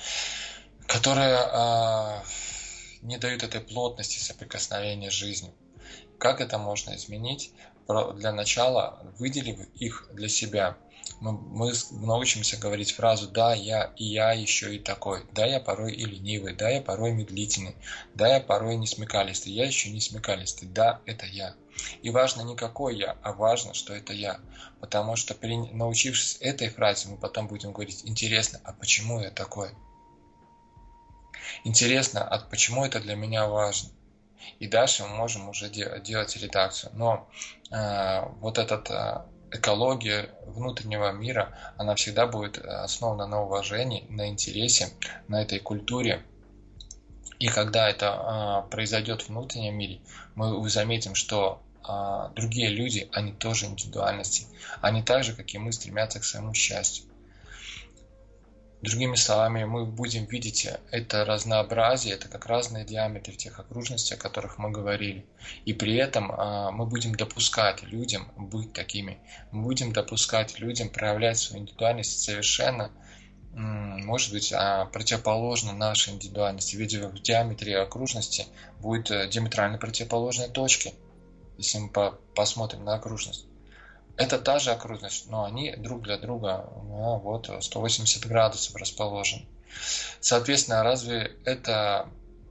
которые не дают этой плотности соприкосновения с жизнью. Как это можно изменить? Для начала, выделив их для себя, мы научимся говорить фразу «да, я еще и такой», «да, я порой и ленивый», «да, я порой медлительный», «да, я порой не смекалистый», «я еще не смекалистый», «да, это я». И важно не какой я, а важно, что это я. Потому что научившись этой фразе, мы потом будем говорить «интересно, а почему я такой?» Интересно, а почему это для меня важно? И дальше мы можем уже делать редакцию. Но вот эта экология внутреннего мира, она всегда будет основана на уважении, на интересе, на этой культуре. И когда это произойдет в внутреннем мире, мы заметим, что другие люди, они тоже индивидуальности. Они так же, как и мы, стремятся к своему счастью. Другими словами, мы будем видеть это разнообразие, это как разные диаметры тех окружностей, о которых мы говорили. И при этом мы будем допускать людям быть такими. Мы будем допускать людям проявлять свою индивидуальность совершенно, может быть, противоположно нашей индивидуальности. Ведь в диаметре окружности будет диаметрально противоположные точки, если мы посмотрим на окружность. Это та же окружность, но они друг для друга 180 градусов расположены. Соответственно, разве это...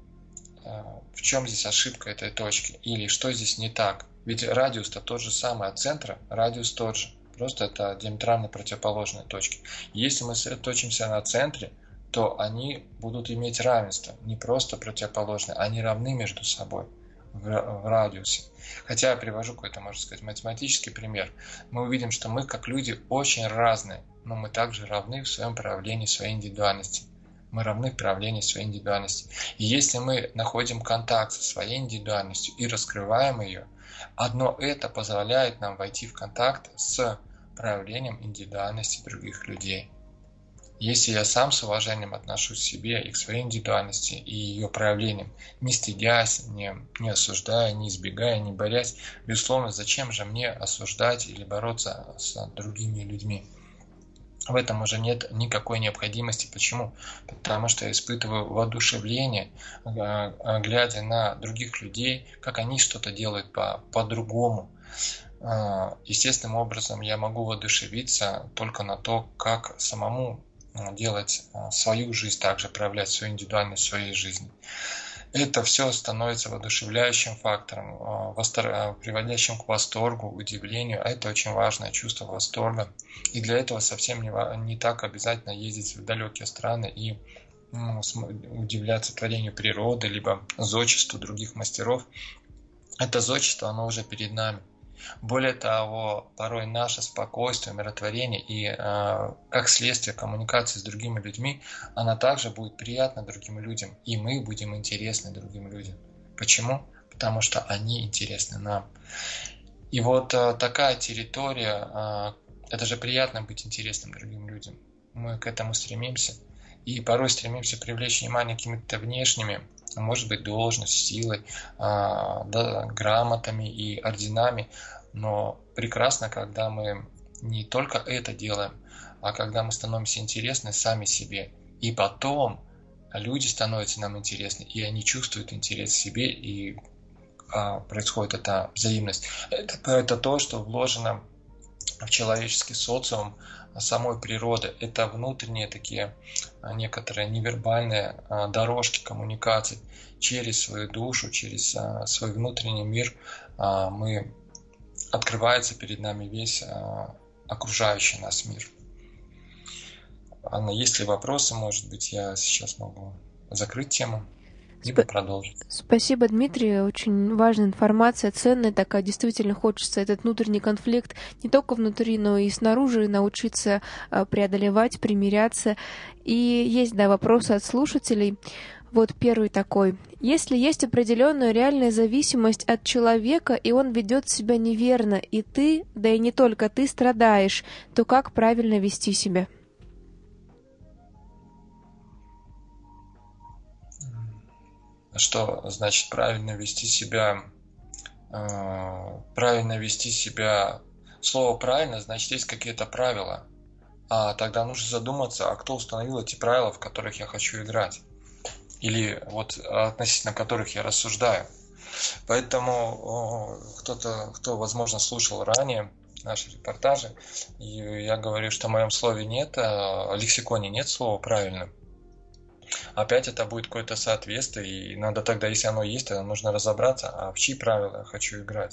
В чем здесь ошибка этой точки? Или что здесь не так? Ведь радиус-то тот же самый, от центра радиус тот же. Просто это диаметрально противоположные точки. Если мы сосредоточимся на центре, то они будут иметь равенство. Не просто противоположные, они равны между собой в радиусе. Хотя я привожу какой-то, можно сказать, математический пример. Мы увидим, что мы, как люди, очень разные, но мы также равны в своем проявлении своей индивидуальности. Мы равны в проявлении своей индивидуальности. И если мы находим контакт со своей индивидуальностью и раскрываем ее, одно это позволяет нам войти в контакт с проявлением индивидуальности других людей. Если я сам с уважением отношусь к себе и к своей индивидуальности и ее проявлениям, не стыдясь, не осуждая, не избегая, не борясь, безусловно, зачем же мне осуждать или бороться с другими людьми? В этом уже нет никакой необходимости. Почему? Потому что я испытываю воодушевление, глядя на других людей, как они что-то делают по-другому. Естественным образом я могу воодушевиться только на то, как самому делать свою жизнь, также проявлять свою индивидуальность в своей жизни. Это все становится воодушевляющим фактором, приводящим к восторгу, удивлению. А это очень важное чувство восторга. И для этого совсем не так обязательно ездить в далекие страны и удивляться творению природы, либо зодчеству других мастеров. Это зодчество, оно уже перед нами. Более того, порой наше спокойствие, умиротворение и как следствие коммуникации с другими людьми, она также будет приятна другим людям, и мы будем интересны другим людям. Почему? Потому что они интересны нам. И вот такая территория, это же приятно быть интересным другим людям. Мы к этому стремимся. И порой стремимся привлечь внимание какими-то внешними, может быть, должностью, силой, грамотами и орденами. Но прекрасно, когда мы не только это делаем, а когда мы становимся интересны сами себе. И потом люди становятся нам интересны, и они чувствуют интерес к себе, и происходит эта взаимность. Это то, что вложено в человеческий социум самой природы. Это внутренние такие некоторые невербальные дорожки коммуникаций через свою душу, через свой внутренний мир. Мы открывается перед нами весь окружающий нас мир. Анна, есть ли вопросы? Может быть, я сейчас могу закрыть тему, либо продолжить. Спасибо, Дмитрий. Очень важная информация, ценная такая. Действительно хочется этот внутренний конфликт не только внутри, но и снаружи научиться преодолевать, примиряться. И есть, да, вопросы от слушателей. Вот первый такой. Если есть определенная реальная зависимость от человека, и он ведет себя неверно, и ты, да и не только ты, страдаешь, то как правильно вести себя? Что значит правильно вести себя? Правильно вести себя. Слово «правильно» значит, есть какие-то правила. А тогда нужно задуматься, а кто установил эти правила, в которых я хочу играть? Или вот относительно которых я рассуждаю. Поэтому кто, возможно, слушал ранее наши репортажи, и я говорю, что в моем слове нет, в лексиконе нет слова «правильно». Опять это будет какое-то соответствие, и надо тогда, если оно есть, тогда нужно разобраться, а в чьи правила я хочу играть.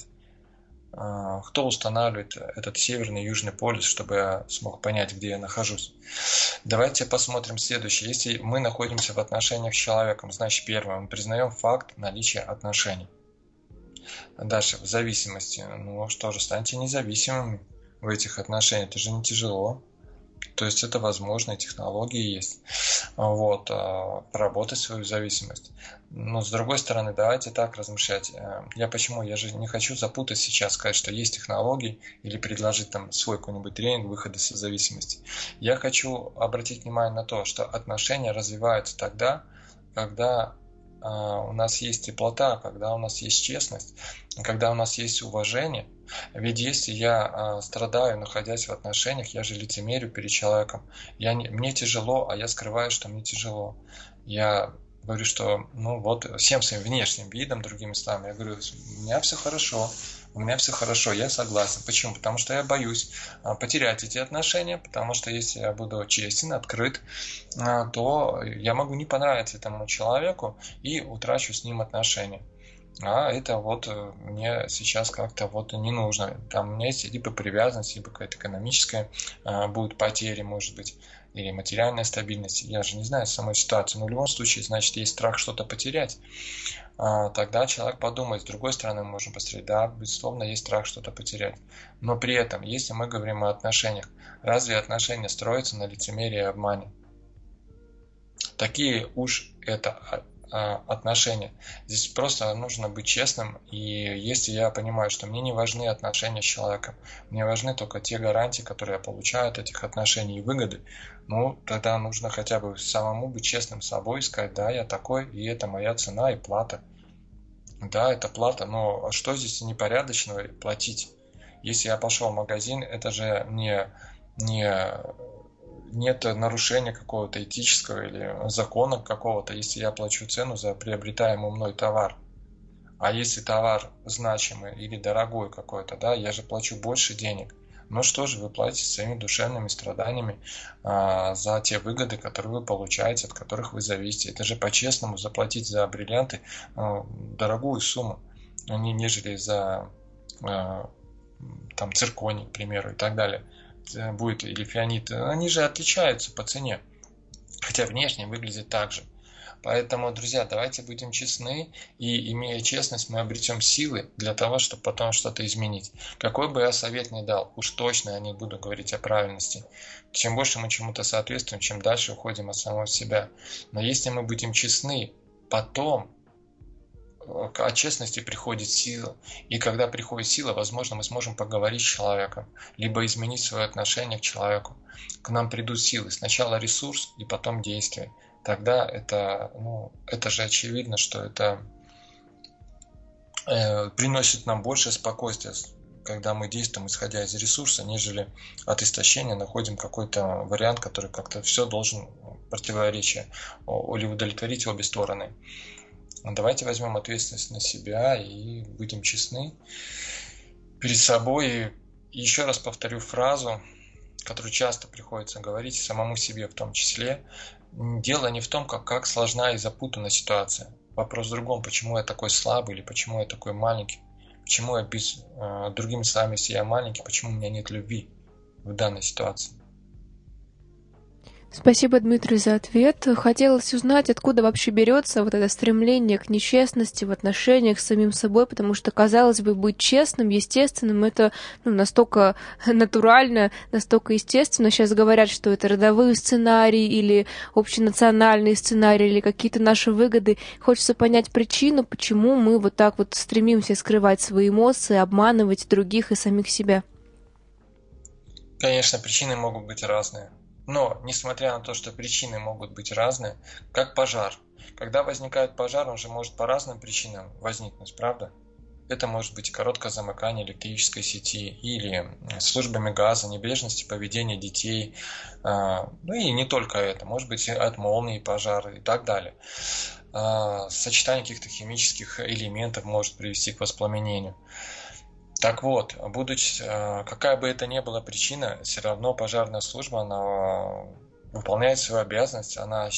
Кто устанавливает этот северный и южный полюс, чтобы я смог понять, где я нахожусь. Давайте посмотрим следующее. Если мы находимся в отношениях с человеком, значит, первое, мы признаем факт наличия отношений. Дальше, в зависимости. Ну что же, станьте независимыми в этих отношениях, это же не тяжело. То есть это возможно, технологии есть. Вот, проработать свою зависимость. Но с другой стороны, давайте так размышлять. Я же не хочу запутать сейчас, сказать, что есть технологии или предложить там свой какой-нибудь тренинг выхода из зависимости. Я хочу обратить внимание на то, что отношения развиваются тогда, когда у нас есть теплота, когда у нас есть честность, когда у нас есть уважение. Ведь если я страдаю, находясь в отношениях, я же лицемерю перед человеком. Мне тяжело, а я скрываю, что мне тяжело. Я говорю, что всем своим внешним видом, другими словами, я говорю, у меня все хорошо, я согласен. Почему? Потому что я боюсь потерять эти отношения, потому что если я буду честен, открыт, то я могу не понравиться этому человеку и утрачу с ним отношения. А это мне сейчас как-то не нужно. Там у меня есть либо привязанность, либо какая-то экономическая будет потеря, может быть, или материальная стабильность. Я же не знаю самой ситуации, но в любом случае, значит, есть страх что-то потерять. Тогда человек подумает. С другой стороны, мы можем посмотреть, да, безусловно, есть страх что-то потерять. Но при этом, если мы говорим о отношениях, разве отношения строятся на лицемерии и обмане? Такие уж это отношения. Здесь просто нужно быть честным, и если я понимаю, что мне не важны отношения с человеком, мне важны только те гарантии, которые я получаю от этих отношений и выгоды, тогда нужно хотя бы самому быть честным с собой, сказать, да, я такой, и это моя цена и плата. Да, это плата, но что здесь непорядочного платить? Если я пошел в магазин, это же нет нарушения какого-то этического или закона какого-то, если я плачу цену за приобретаемый мной товар. А если товар значимый или дорогой какой-то, да, я же плачу больше денег. Но что же вы платите своими душевными страданиями за те выгоды, которые вы получаете, от которых вы зависите? Это же по-честному заплатить за бриллианты дорогую сумму, нежели за цирконий, к примеру, и так далее. Будет или фианит, они же отличаются по цене, хотя внешне выглядят так же. Поэтому, друзья, давайте будем честны, и имея честность, мы обретем силы для того, чтобы потом что-то изменить. Какой бы я совет ни дал, уж точно я не буду говорить о правильности. Чем больше мы чему-то соответствуем, чем дальше уходим от самого себя. Но если мы будем честны, потом от честности приходит сила. И когда приходит сила, возможно, мы сможем поговорить с человеком, либо изменить свое отношение к человеку. К нам придут силы. Сначала ресурс, и потом действие. Тогда это же очевидно, что это приносит нам больше спокойствия, когда мы действуем, исходя из ресурса, нежели от истощения находим какой-то вариант, который как-то все должен противоречие или удовлетворить обе стороны. Давайте возьмем ответственность на себя и будем честны перед собой, и еще раз повторю фразу, которую часто приходится говорить, самому себе в том числе. Дело не в том, как сложна и запутана ситуация. Вопрос в другом, почему я такой слабый или почему я такой маленький. Почему я другими словами, если я маленький, почему у меня нет любви в данной ситуации. Спасибо, Дмитрий, за ответ. Хотелось узнать, откуда вообще берется вот это стремление к нечестности в отношениях с самим собой, потому что, казалось бы, быть честным, естественным, это настолько натурально, настолько естественно. Сейчас говорят, что это родовые сценарии или общенациональные сценарии, или какие-то наши выгоды. Хочется понять причину, почему мы вот так вот стремимся скрывать свои эмоции, обманывать других и самих себя. Конечно, причины могут быть разные. Но, несмотря на то, что причины могут быть разные, как пожар. Когда возникает пожар, он же может по разным причинам возникнуть, правда? Это может быть короткое замыкание электрической сети или службами газа, небрежности поведения детей. Ну и не только это, может быть от молнии пожар и так далее. Сочетание каких-то химических элементов может привести к воспламенению. Так вот, какая бы это ни была причина, все равно пожарная служба, она выполняет свою обязанность.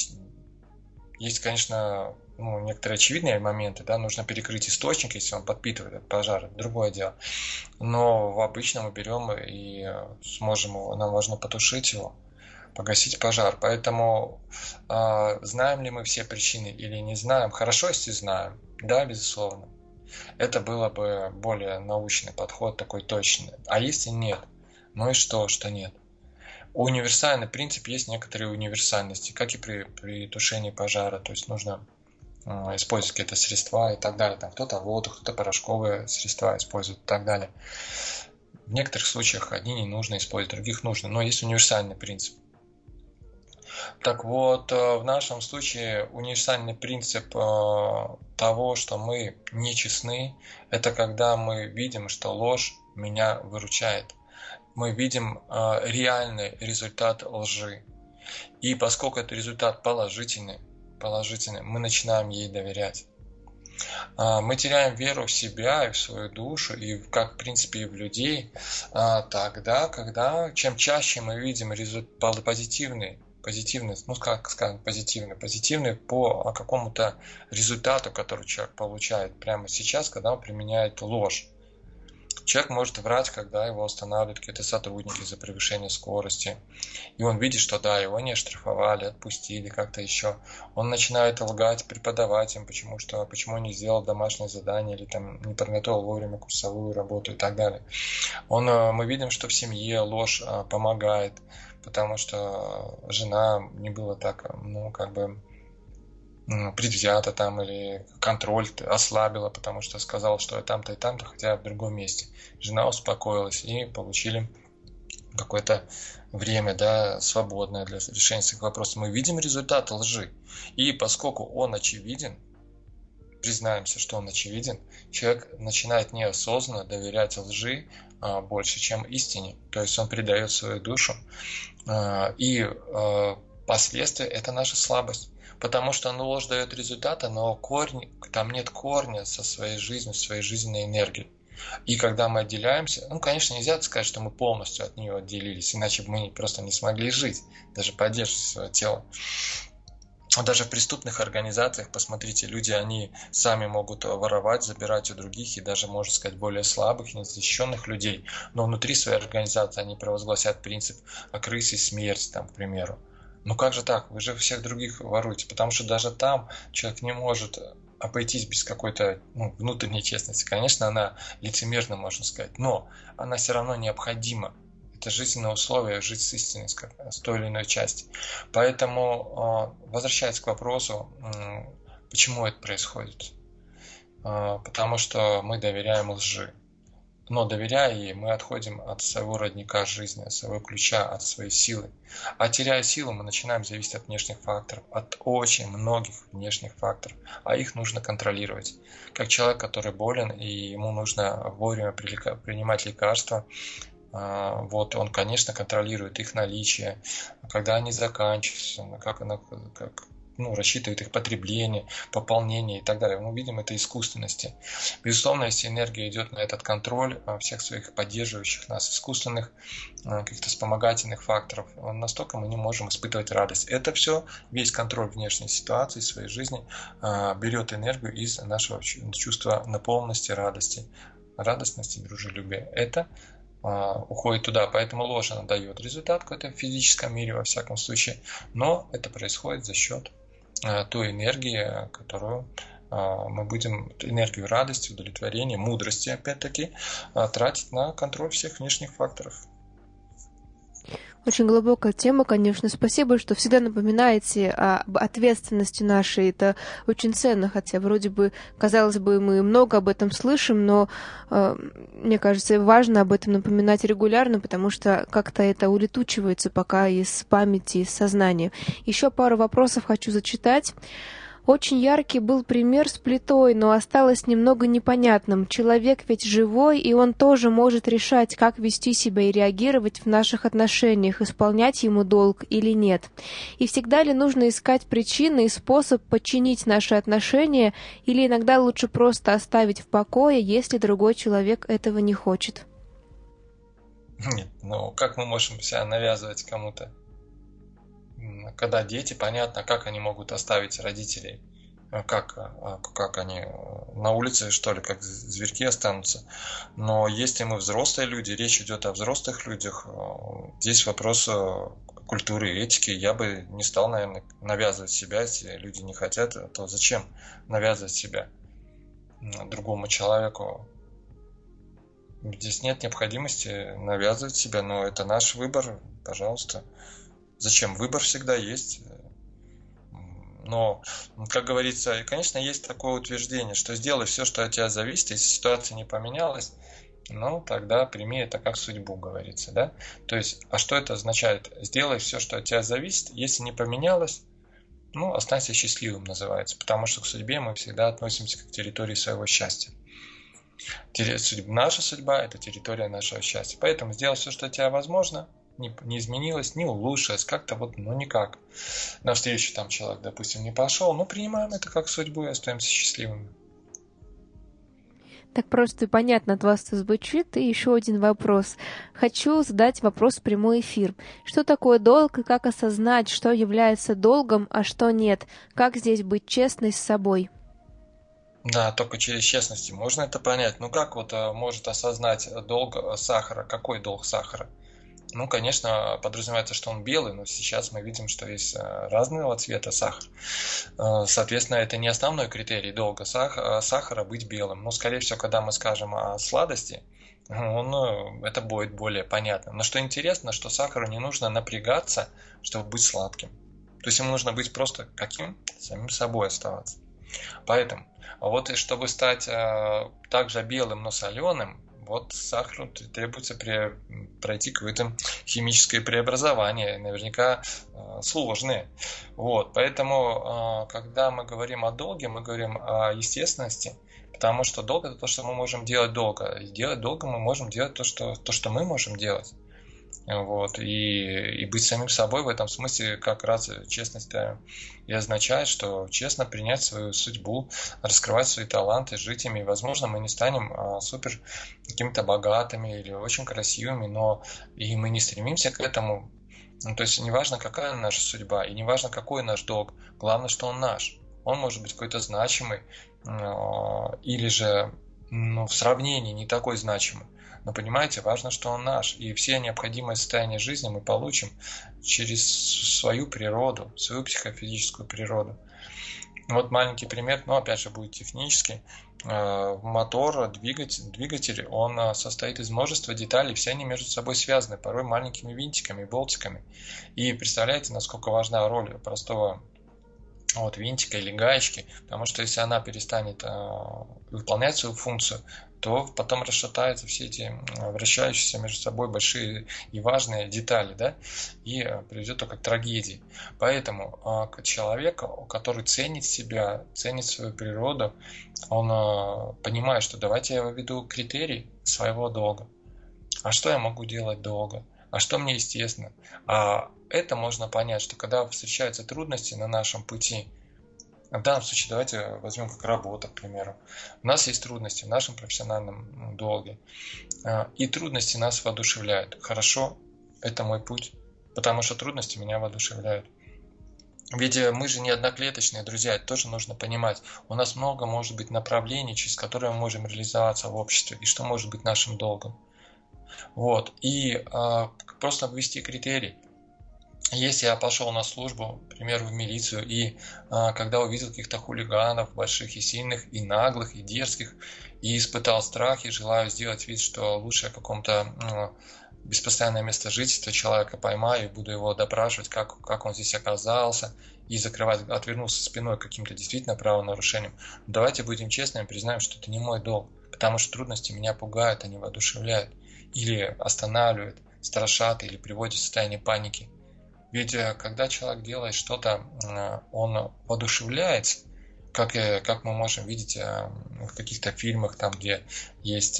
Есть, конечно, некоторые очевидные моменты, да, нужно перекрыть источник, если он подпитывает этот пожар, это другое дело. Но обычно мы берем и сможем его, нам важно потушить его, погасить пожар. Поэтому знаем ли мы все причины или не знаем? Хорошо, если знаем, да, безусловно. Это было бы более научный подход, такой точный. А если нет? Ну и что нет? Универсальный принцип есть некоторые универсальности, как и при тушении пожара. То есть нужно использовать какие-то средства и так далее. Там кто-то воду, кто-то порошковые средства использует и так далее. В некоторых случаях одни не нужно использовать, других нужно. Но есть универсальный принцип. Так вот, в нашем случае универсальный принцип того, что мы нечестны, это когда мы видим, что ложь меня выручает. Мы видим реальный результат лжи. И поскольку этот результат положительный, мы начинаем ей доверять. Мы теряем веру в себя и в свою душу, и как в принципе и в людей, тогда, когда чем чаще мы видим позитивный, позитивный по какому-то результату, который человек получает прямо сейчас, когда он применяет ложь. Человек может врать, когда его останавливают какие-то сотрудники за превышение скорости. И он видит, что да, его не оштрафовали, отпустили как-то еще. Он начинает лгать преподавателям, почему не сделал домашнее задание или там не подготовил вовремя курсовую работу и так далее. Мы видим, что в семье ложь помогает, потому что жена не была так, предвзято там, или контроль ослабила, потому что сказал, что я там-то и там-то, хотя в другом месте. Жена успокоилась и получили какое-то время, да, свободное для решения своих вопросов. Мы видим результат лжи. И поскольку он очевиден, признаемся, что он очевиден, человек начинает неосознанно доверять лжи больше, чем истине. То есть он предает свою душу. И последствия – это наша слабость. Потому что ложь дает результаты, но там нет корня со своей жизнью, своей жизненной энергией. И когда мы отделяемся, конечно, нельзя сказать, что мы полностью от нее отделились, иначе бы мы просто не смогли жить, даже поддерживать свое тело. Даже в преступных организациях, посмотрите, люди, они сами могут воровать, забирать у других, и даже, можно сказать, более слабых, незащищенных людей. Но внутри своей организации они провозгласят принцип о крысе смерти, там, к примеру. Как же так? Вы же всех других воруете. Потому что даже там человек не может обойтись без какой-то внутренней честности. Конечно, она лицемерна, можно сказать, но она все равно необходима. Это жизненное условие жить с истиной, с той или иной части. Поэтому, возвращаясь к вопросу, почему это происходит? Потому что мы доверяем лжи. Но доверяя ей, мы отходим от своего родника жизни, от своего ключа, от своей силы. А теряя силу, мы начинаем зависеть от внешних факторов, от очень многих внешних факторов. А их нужно контролировать. Как человек, который болен, и ему нужно вовремя принимать лекарства, он, конечно, контролирует их наличие, когда они заканчиваются, рассчитывает их потребление, пополнение и так далее. Мы видим это искусственности. Безусловно, если энергия идет на этот контроль всех своих поддерживающих нас искусственных каких-то вспомогательных факторов, настолько мы не можем испытывать радость. Это все, весь контроль внешней ситуации, своей жизни берет энергию из нашего чувства наполненности, радостности, дружелюбия. Это уходит туда, поэтому ложь она дает результат какой-то в физическом мире во всяком случае, но это происходит за счет той энергии, которую мы будем, энергию радости, удовлетворения, мудрости опять-таки тратить на контроль всех внешних факторов. Очень глубокая тема, конечно. Спасибо, что всегда напоминаете об ответственности нашей. Это очень ценно, хотя вроде бы, казалось бы, мы много об этом слышим, но мне кажется, важно об этом напоминать регулярно, потому что как-то это улетучивается пока из памяти, из сознания. Еще пару вопросов хочу зачитать. Очень яркий был пример с плитой, но осталось немного непонятным. Человек ведь живой, и он тоже может решать, как вести себя и реагировать в наших отношениях, исполнять ему долг или нет. И всегда ли нужно искать причины и способ подчинить наши отношения, или иногда лучше просто оставить в покое, если другой человек этого не хочет? Нет, как мы можем себя навязывать кому-то? Когда дети, понятно, как они могут оставить родителей, как они на улице, что ли, как зверьки останутся. Но если мы взрослые люди, речь идет о взрослых людях, здесь вопрос культуры и этики. Я бы не стал, наверное, навязывать себя, если люди не хотят, то зачем навязывать себя другому человеку? Здесь нет необходимости навязывать себя, но это наш выбор, пожалуйста. Зачем? Выбор всегда есть. Но, как говорится, конечно, есть такое утверждение, что сделай все, что от тебя зависит, если ситуация не поменялась, тогда прими это как судьбу, говорится, да? То есть, а что это означает? Сделай все, что от тебя зависит, если не поменялось, останься счастливым, называется, потому что к судьбе мы всегда относимся как к территории своего счастья. Наша судьба – это территория нашего счастья. Поэтому сделай все, что от тебя возможно, не изменилось, не улучшилось, как-то никак. Навстречу там человек, допустим, не пошел, принимаем это как судьбу и остаемся счастливыми. Так просто и понятно от вас это звучит. И еще один вопрос. Хочу задать вопрос в прямой эфир. Что такое долг и как осознать, что является долгом, а что нет? Как здесь быть честной с собой? Да, только через честность можно это понять. Как может осознать долг сахара? Какой долг сахара? Конечно, подразумевается, что он белый, но сейчас мы видим, что есть разного цвета сахар. Соответственно, это не основной критерий долга сахара быть белым. Но, скорее всего, когда мы скажем о сладости, это будет более понятно. Но что интересно, что сахару не нужно напрягаться, чтобы быть сладким. То есть ему нужно быть просто каким? Самим собой оставаться. Поэтому, чтобы стать также белым, но соленым, сахару требуется пройти какое-то химическое преобразование, наверняка сложные. Поэтому, когда мы говорим о долге, мы говорим о естественности, потому что долг – это то, что мы можем делать долго. И делать долго мы можем делать то, что мы можем делать. И быть самим собой в этом смысле как раз честность и означает, что честно принять свою судьбу, раскрывать свои таланты, жить ими. Возможно, мы не станем супер какими-то богатыми или очень красивыми, но и мы не стремимся к этому. То есть неважно, какая наша судьба и неважно, какой наш долг, главное, что он наш. Он может быть какой-то значимый или же в сравнении не такой значимый. Но понимаете, важно, что он наш. И все необходимые состояния жизни мы получим через свою природу, свою психофизическую природу. Маленький пример, опять же будет технический. Мотор, двигатель, он состоит из множества деталей, все они между собой связаны, порой маленькими винтиками, болтиками. И представляете, насколько важна роль простого винтика или гаечки, потому что если она перестанет выполнять свою функцию, то потом расшатаются все эти вращающиеся между собой большие и важные детали, да, и приведет только к трагедии. Поэтому человек, который ценит себя, ценит свою природу, он понимает, что давайте я выведу критерий своего долга. А что я могу делать долго? а что мне естественно. А это можно понять, что когда встречаются трудности на нашем пути, в данном случае давайте возьмем как работа, к примеру. У нас есть трудности в нашем профессиональном долге, и трудности нас воодушевляют. Хорошо, это мой путь, потому что трудности меня воодушевляют. Ведь мы же не одноклеточные, друзья, это тоже нужно понимать. У нас много может быть направлений, через которые мы можем реализоваться в обществе, и что может быть нашим долгом. Вот. И просто ввести критерий. Если я пошел на службу, к примеру, в милицию, и когда увидел каких-то хулиганов, больших и сильных, и наглых, и дерзких, и испытал страх, и желаю сделать вид, что лучше я каком-то без постоянного места жительства человека поймаю и буду его допрашивать, как он здесь оказался, и закрывать, отвернулся спиной к каким-то действительно правонарушениям. Давайте будем честными, признаем, что это не мой долг, потому что трудности меня пугают, они воодушевляют, или останавливают, страшат, или приводят в состояние паники. Ведь когда человек делает что-то, он воодушевляется, как мы можем видеть в каких-то фильмах, там, где есть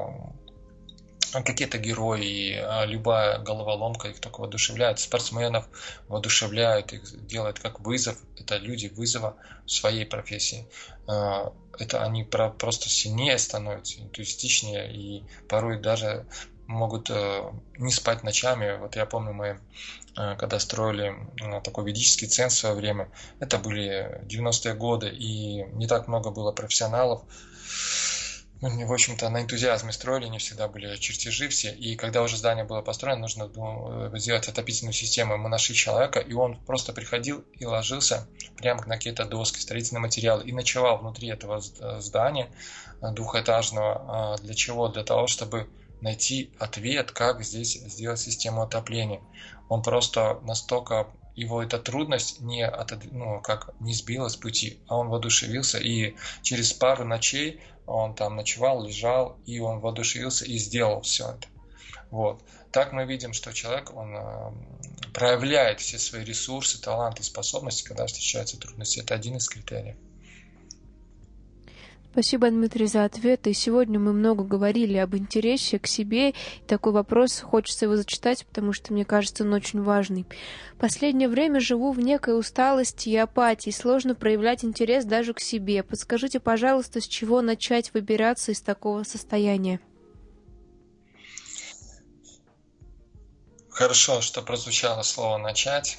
какие-то герои, и любая головоломка их только воодушевляет. Спортсменов воодушевляют, их делают как вызов. Это люди вызова в своей профессии. Это они просто сильнее становятся, энтузиастичнее, и порой даже могут не спать ночами. Вот я помню, мы когда строили такой ведический центр в свое время, это были 90-е годы, и не так много было профессионалов. В общем-то, на энтузиазме строили, не всегда были чертежи все. И когда уже здание было построено, нужно было сделать отопительную систему. Мы нашли человека, и он просто приходил и ложился прямо на какие-то доски, строительные материалы, и ночевал внутри этого здания двухэтажного. Для чего? Для того, чтобы найти ответ, как здесь сделать систему отопления. Он просто настолько... Его эта трудность не сбила с пути, а он воодушевился, и через пару ночей он там ночевал, лежал, и он воодушевился и сделал все это. Вот. Так мы видим, что человек, он проявляет все свои ресурсы, таланты, способности, когда встречаются трудности. Это один из критериев. Спасибо, Дмитрий, за ответ. И сегодня мы много говорили об интересе к себе. И такой вопрос, хочется его зачитать, потому что, мне кажется, он очень важный. Последнее время живу в некой усталости и апатии. Сложно проявлять интерес даже к себе. Подскажите, пожалуйста, с чего начать выбираться из такого состояния? Хорошо, что прозвучало слово «начать».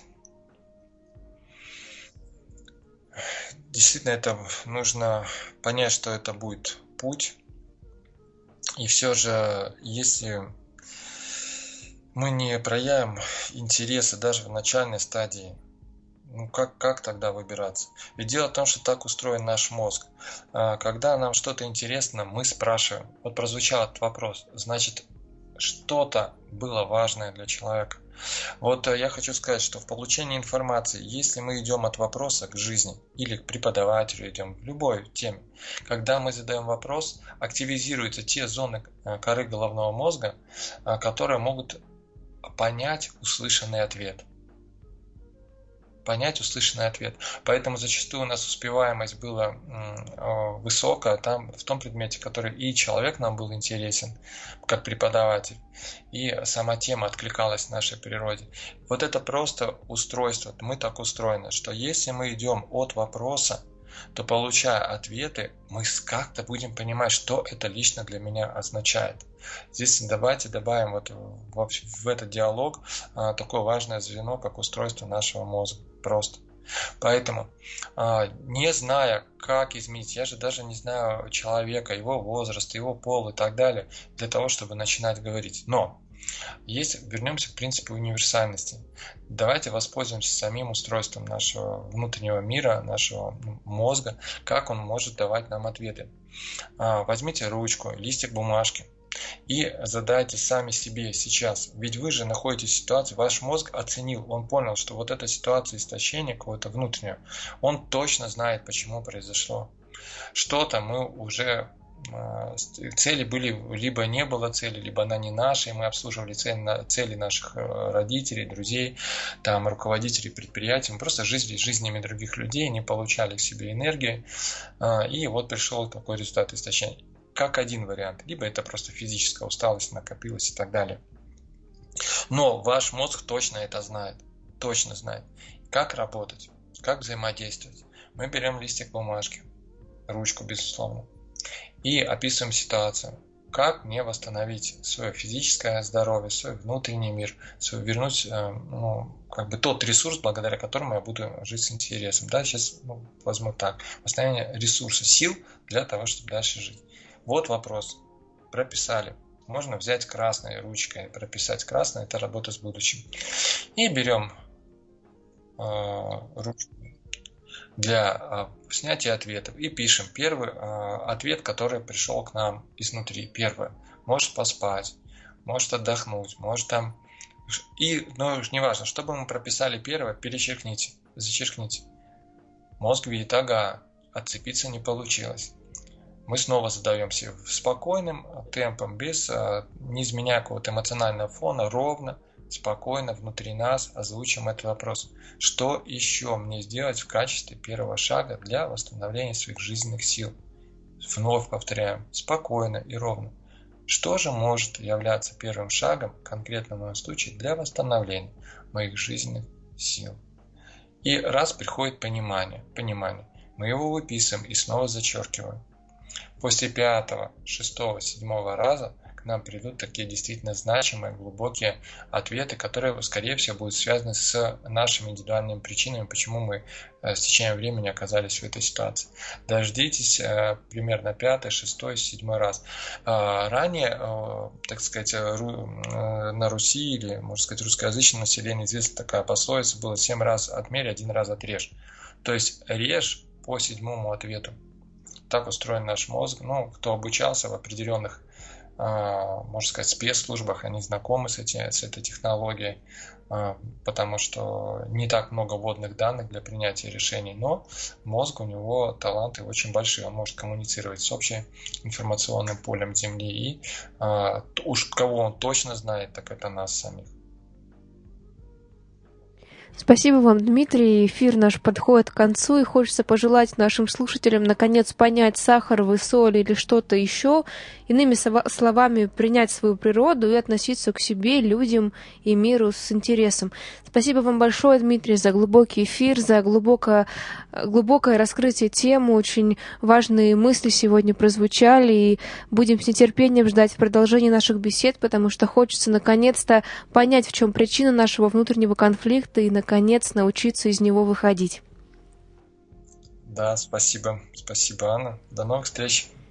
Действительно, это нужно понять, что это будет путь. И все же, если мы не проявим интереса даже в начальной стадии, как тогда выбираться? Ведь дело в том, что так устроен наш мозг. Когда нам что-то интересно, мы спрашиваем. Вот прозвучал этот вопрос. Значит, что-то было важное для человека. Вот я хочу сказать, что в получении информации, если мы идем от вопроса к жизни или к преподавателю идем, в любой теме, когда мы задаем вопрос, активизируются те зоны коры головного мозга, которые могут понять услышанный ответ. Поэтому зачастую у нас успеваемость была высокая там, в том предмете, который и человек нам был интересен, как преподаватель, и сама тема откликалась в нашей природе. Вот это просто устройство. Мы так устроены, что если мы идем от вопроса, то, получая ответы, мы как-то будем понимать, что это лично для меня означает. Здесь давайте добавим в этот диалог такое важное звено, как устройство нашего мозга. Просто. Поэтому, не зная, как изменить, я же даже не знаю человека, его возраст, его пол и так далее, для того, чтобы начинать говорить. Но вернемся к принципу универсальности. Давайте воспользуемся самим устройством нашего внутреннего мира, нашего мозга, как он может давать нам ответы. Возьмите ручку, листик бумажки и задайте сами себе сейчас. Ведь вы же находитесь в ситуации, ваш мозг оценил, он понял, что вот эта ситуация истощения какого-то внутреннего, он точно знает, почему произошло. Что-то мы уже... Цели были, либо не было цели, либо она не наша, и мы обслуживали цели наших родителей, друзей, там, руководителей предприятий. Мы просто жили жизнями других людей, не получали к себе энергии, и вот пришел такой результат истощения. Как один вариант, либо это просто физическая усталость накопилась и так далее. Но ваш мозг точно это знает. Точно знает. Как работать, как взаимодействовать. Мы берем листик бумажки, ручку, безусловно, и описываем ситуацию. Как мне восстановить свое физическое здоровье, свой внутренний мир, вернуть тот ресурс, благодаря которому я буду жить с интересом. Да, сейчас возьму так. Восстановление ресурса, сил для того, чтобы дальше жить. Вот вопрос. Прописали. Можно взять красной ручкой, прописать красной, это работа с будущим. И берем ручку для снятия ответов и пишем первый ответ, который пришел к нам изнутри. Первое. Может поспать, может отдохнуть, может там... неважно, что бы мы прописали первое, перечеркните, зачеркните. Мозг видит, ага, отцепиться не получилось. Мы снова задаемся спокойным темпом, не изменяя какого-то эмоционального фона, ровно, спокойно внутри нас озвучим этот вопрос. Что еще мне сделать в качестве первого шага для восстановления своих жизненных сил? Вновь повторяем, спокойно и ровно. Что же может являться первым шагом, конкретно в моем случае, для восстановления моих жизненных сил? И раз приходит понимание, мы его выписываем и снова зачеркиваем. После 5, 6, 7 раза к нам придут такие действительно значимые, глубокие ответы, которые, скорее всего, будут связаны с нашими индивидуальными причинами, почему мы с течением времени оказались в этой ситуации. Дождитесь примерно 5, 6, 7 раз. Ранее, так сказать, на Руси или, можно сказать, русскоязычном населении известна такая пословица, было 7 раз отмерь, 1 раз отрежь. То есть режь по 7 ответу. Так устроен наш мозг. Кто обучался в определенных, можно сказать, спецслужбах, они знакомы с этой технологией, потому что не так много вводных данных для принятия решений, но мозг, у него таланты очень большие, он может коммуницировать с общим информационным полем Земли, и уж кого он точно знает, так это нас самих. Спасибо вам, Дмитрий. Эфир наш подходит к концу, и хочется пожелать нашим слушателям наконец понять сахаровую соль или что-то еще, иными словами, принять свою природу и относиться к себе, людям и миру с интересом. Спасибо вам большое, Дмитрий, за глубокий эфир, за глубокое раскрытие темы. Очень важные мысли сегодня прозвучали, и будем с нетерпением ждать продолжения наших бесед, потому что хочется наконец-то понять, в чем причина нашего внутреннего конфликта, и наконец научиться из него выходить. Да, спасибо. Спасибо, Анна. До новых встреч.